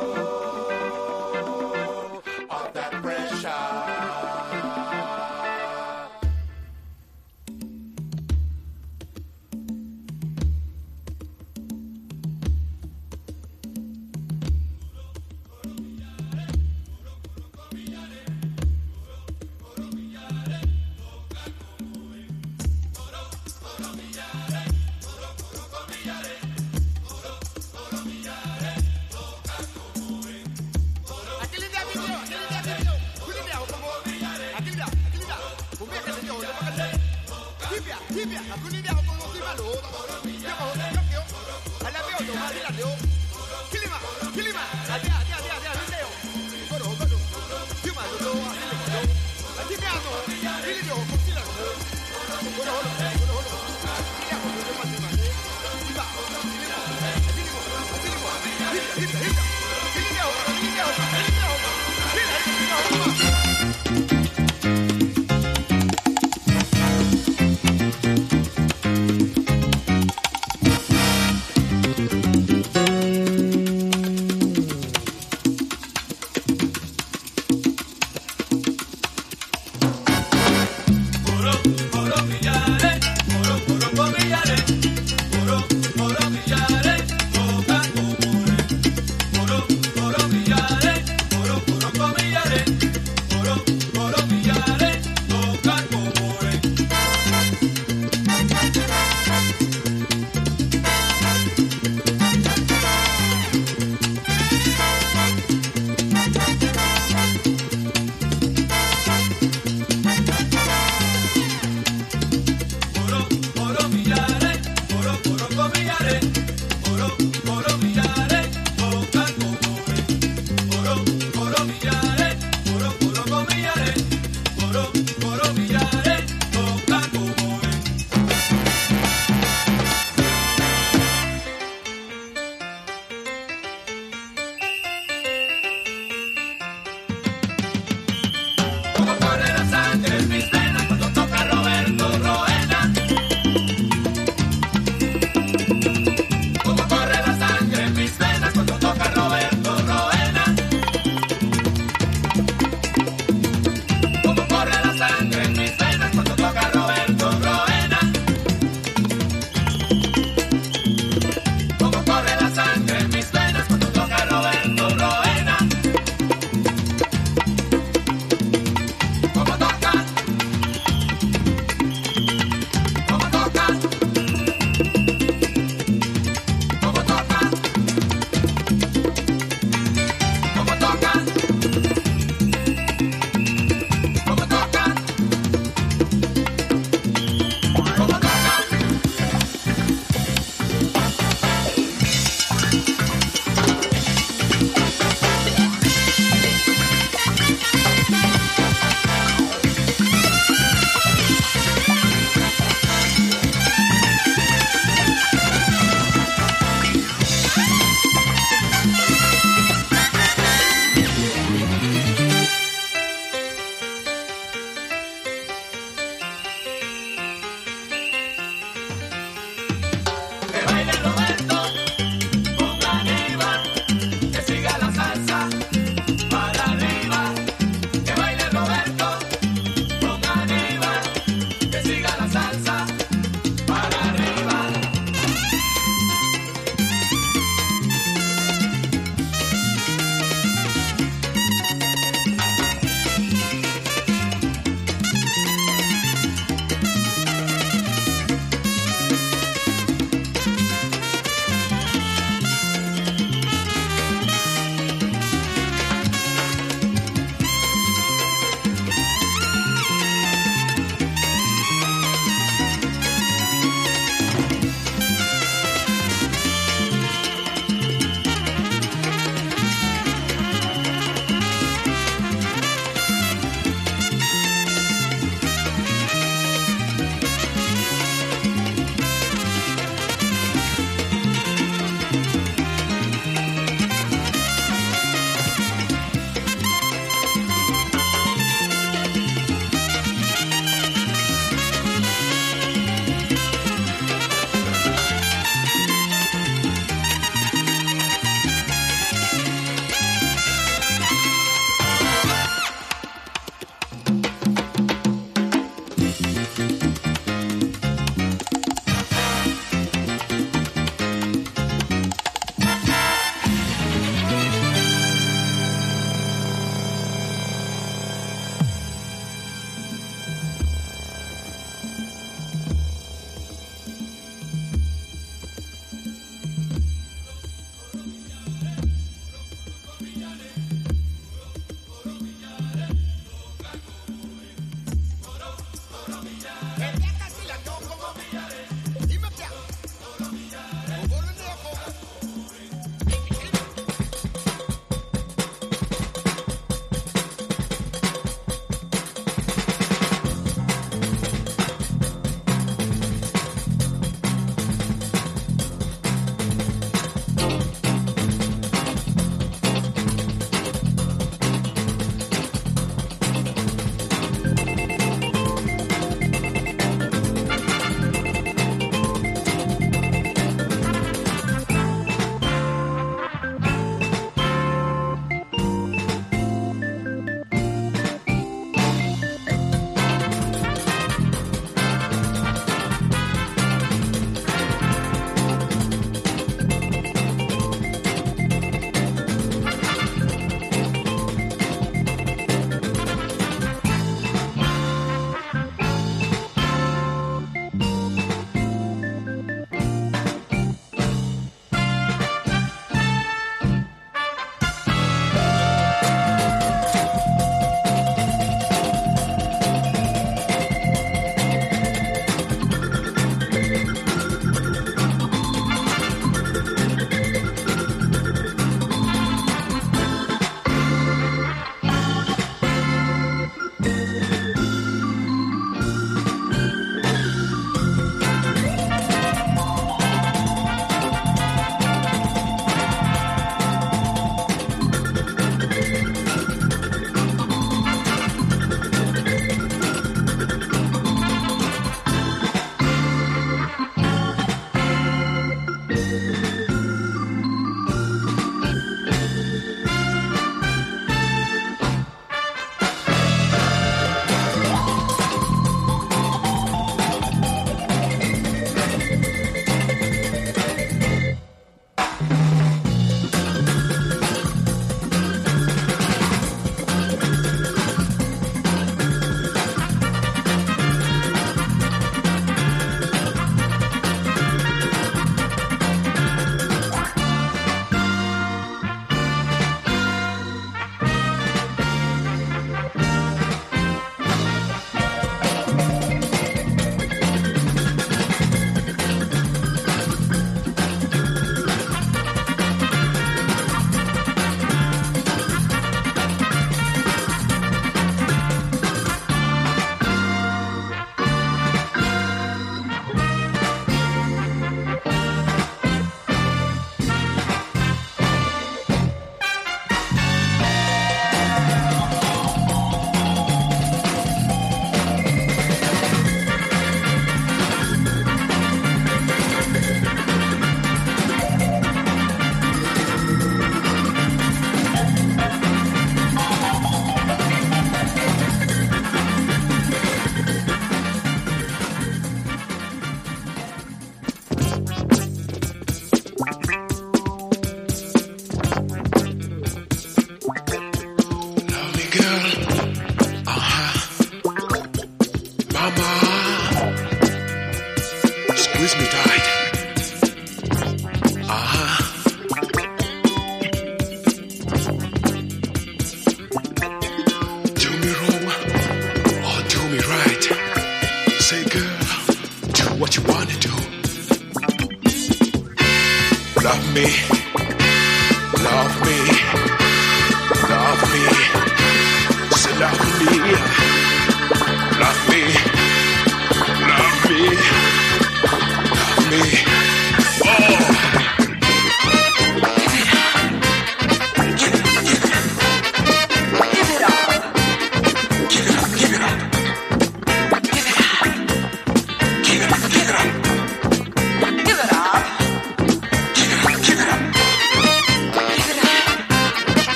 of that pressure.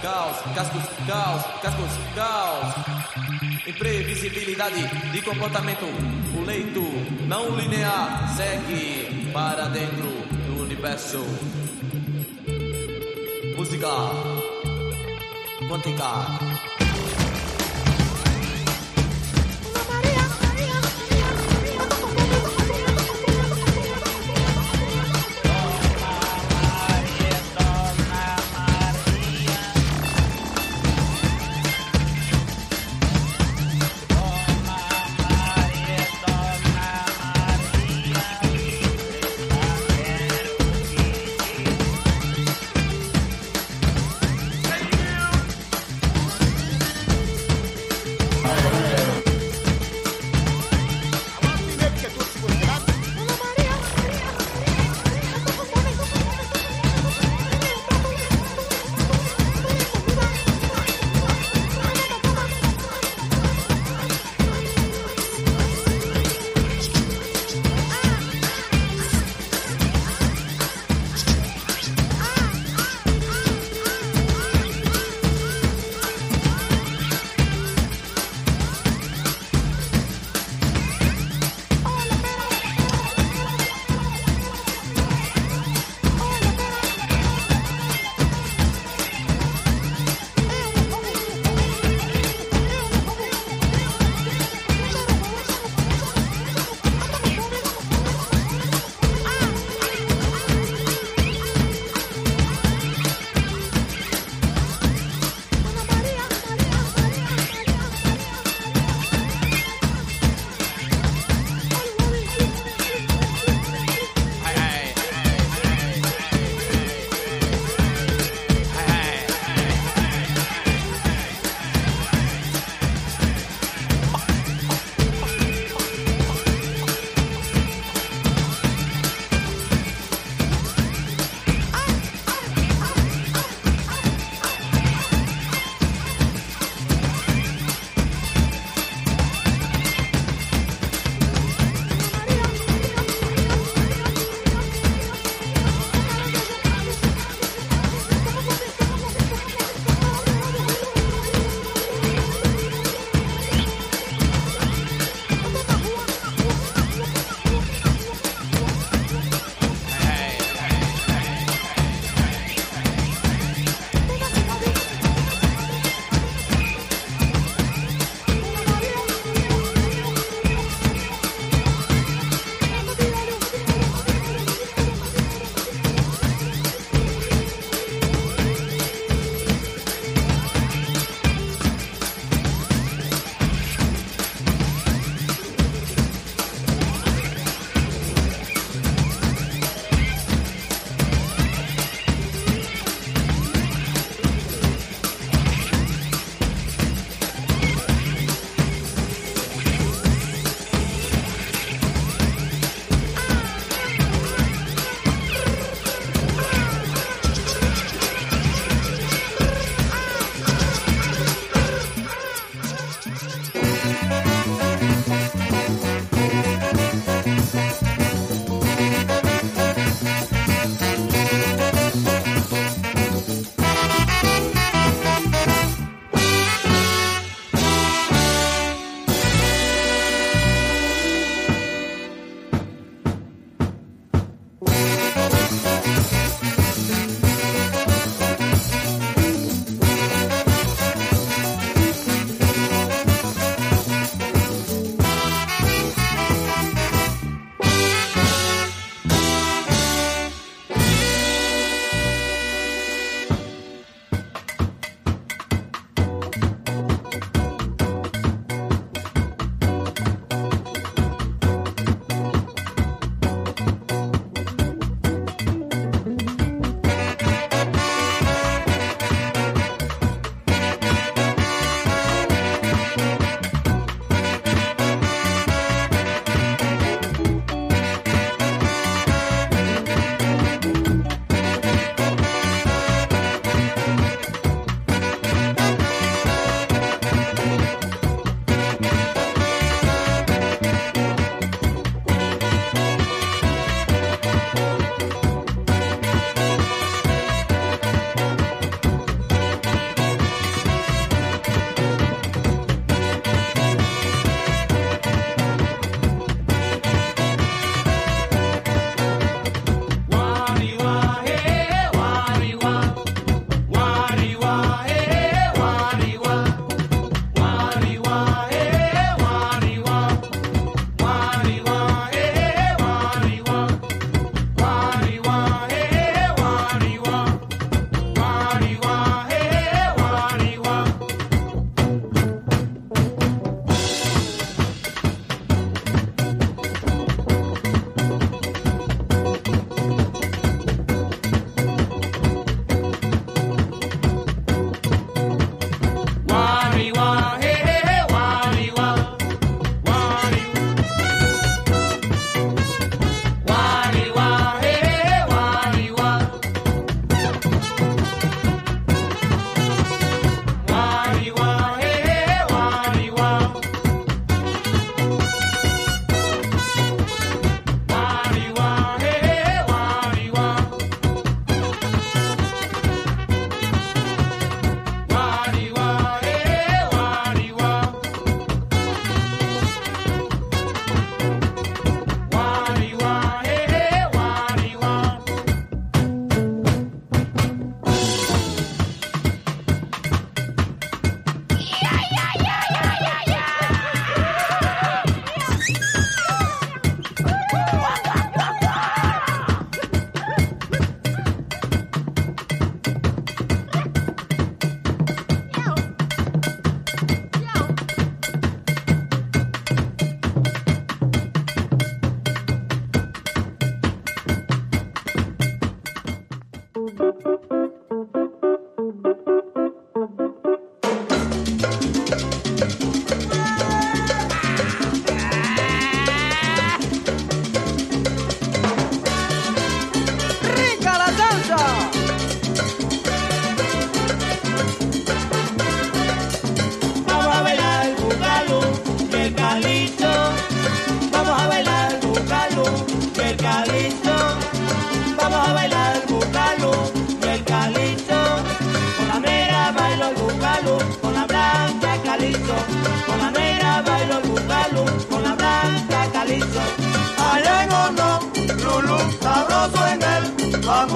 caos, cascos, caos, cascos, caos. Imprevisibilidade de comportamento. O leito não linear segue para dentro do universo. Música quântica.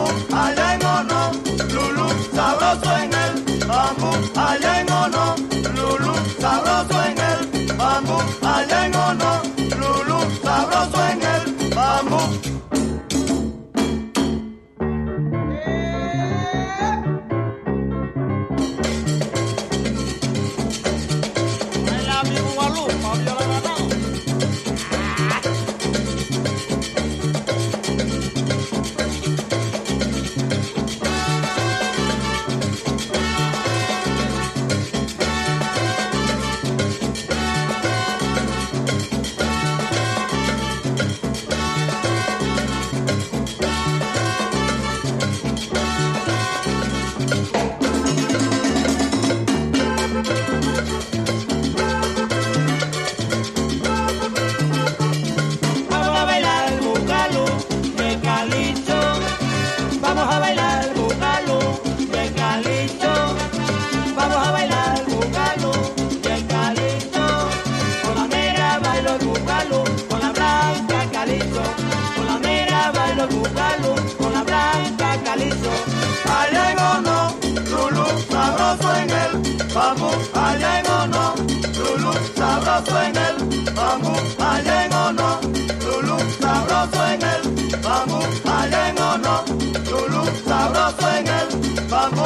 allá en Ono, Lulu, sabroso en el bambú, allá en Ono, Lulu, sabroso en el bambú, allá en Ono, Lulu, sabroso en el bambú. Allá en Ono, Lulu, sabroso en el bambú, allá en Ono, Lulu, sabroso en el bambú, allá en Ono, Lulu, sabroso en el bambú, allá en Ono, Lulu, sabroso en el bambú.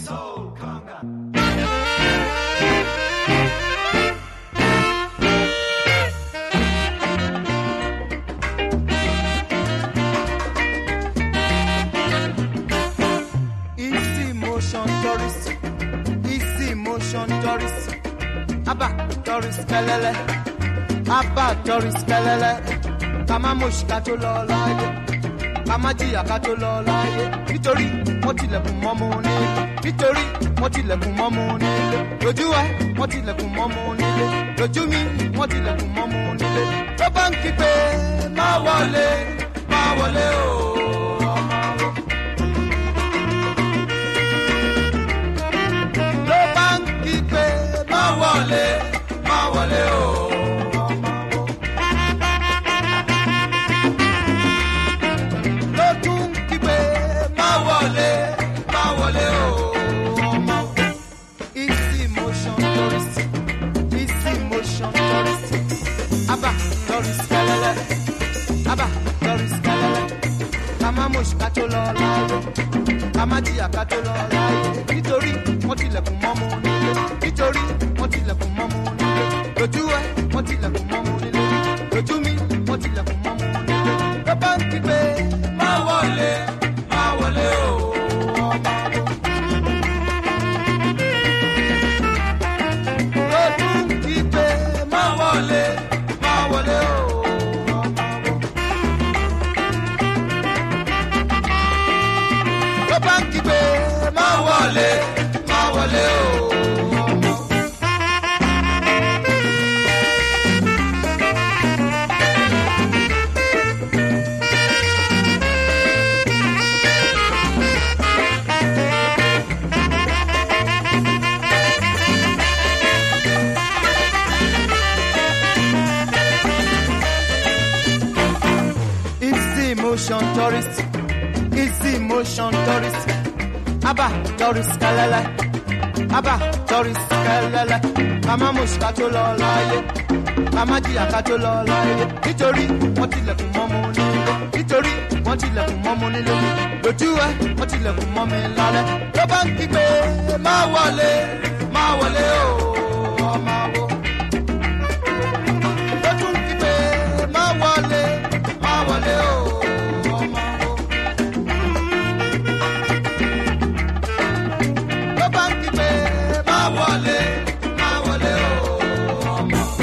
soul conga. Easy motion tourist, easy motion tourist. Abba tourist kelele, abba tourist kelele. Kama mushka to lọ láyé, kama jìyà ká tó lọ láyé. Nítorí wọ́n tilẹ̀kùn mọ́mú nílé, nítorí wọ́n tilẹ̀kùn mọ́mú nílé. Lójú ẹ wọ́n tilẹ̀kùn mọ́mú nílé, lójú mi wọ́n tilẹ̀kùn mọ́mú nílé. Tó bá ń kígbe má wọlé, má wọlé o. Ló bá ń kígbe má wọlé, má wọlé o. Ló tún kígbe má wọlé, má wọlé o. Easy motion tourist, easy motion tourist. Abba tourist kelele, abba tourist kelele. Kama mushka tó lọ láyé, kama jìyà ká tó lọ láyé. Nítorí wọ́n tilẹ̀kùn mọ́mú nílé, nítorí wọ́n tilẹ̀kùn mọ́mú nílé. Lójú ẹ wọ́n tilẹ̀kùn mọ́mú nílé, lójú mi wọ́n tilẹ̀kùn mọ́mú nílé. Ló bá ń kígbe má wọlé, má wọlé o. Ló tún kígbe má wọlé, má wọlé o. Ló bá ń kígbe má wọlé, má wọlé o. Easy motion tourist, easy motion tourist. Abba tourist kelele, abba tourist kelele. Kama mushka tó lọ láyé, kama jìyà ká tó lọ láyé. Nítorí wọ́n tilẹ̀kùn mọ́mú nílé, nítorí wọ́n tilẹ̀kùn mọ́mú nílé. Lójú ẹ wọ́n tilẹ̀kùn mọ́ mi lálẹ́. Ló bá ń kígbe má wọlé, má wọlé o. Ọmọ wo. Ló tún kígbe má wọlé, má wọlé o. Ọmọ wo. Ló bá ń kígbe má wọlé, má wọlé o. Ọmọ wo.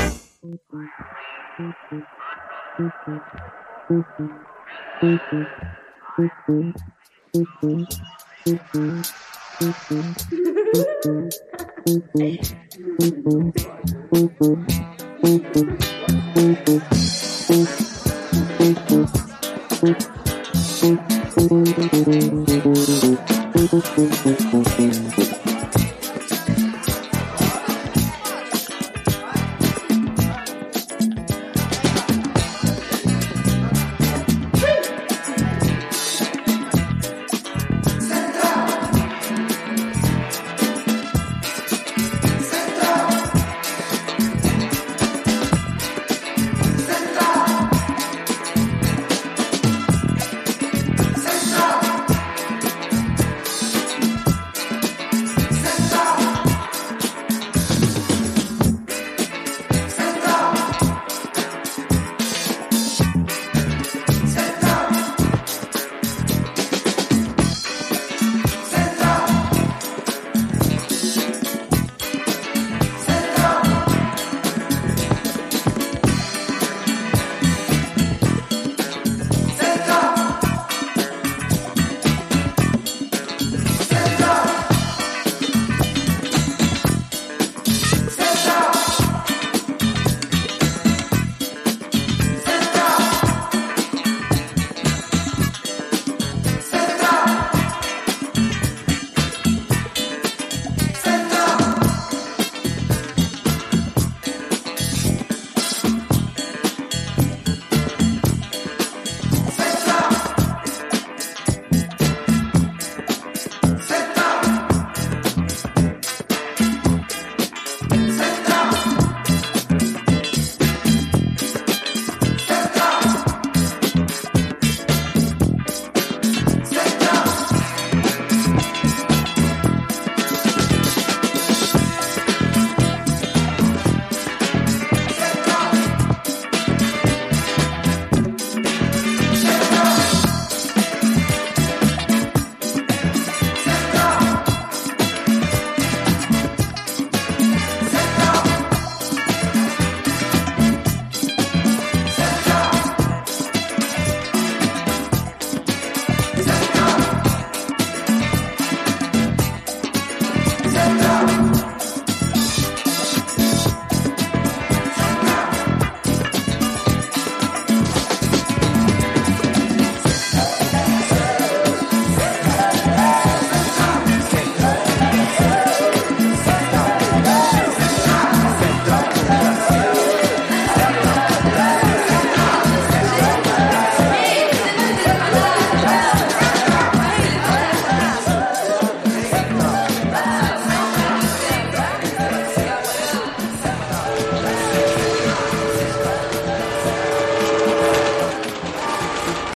Thank you.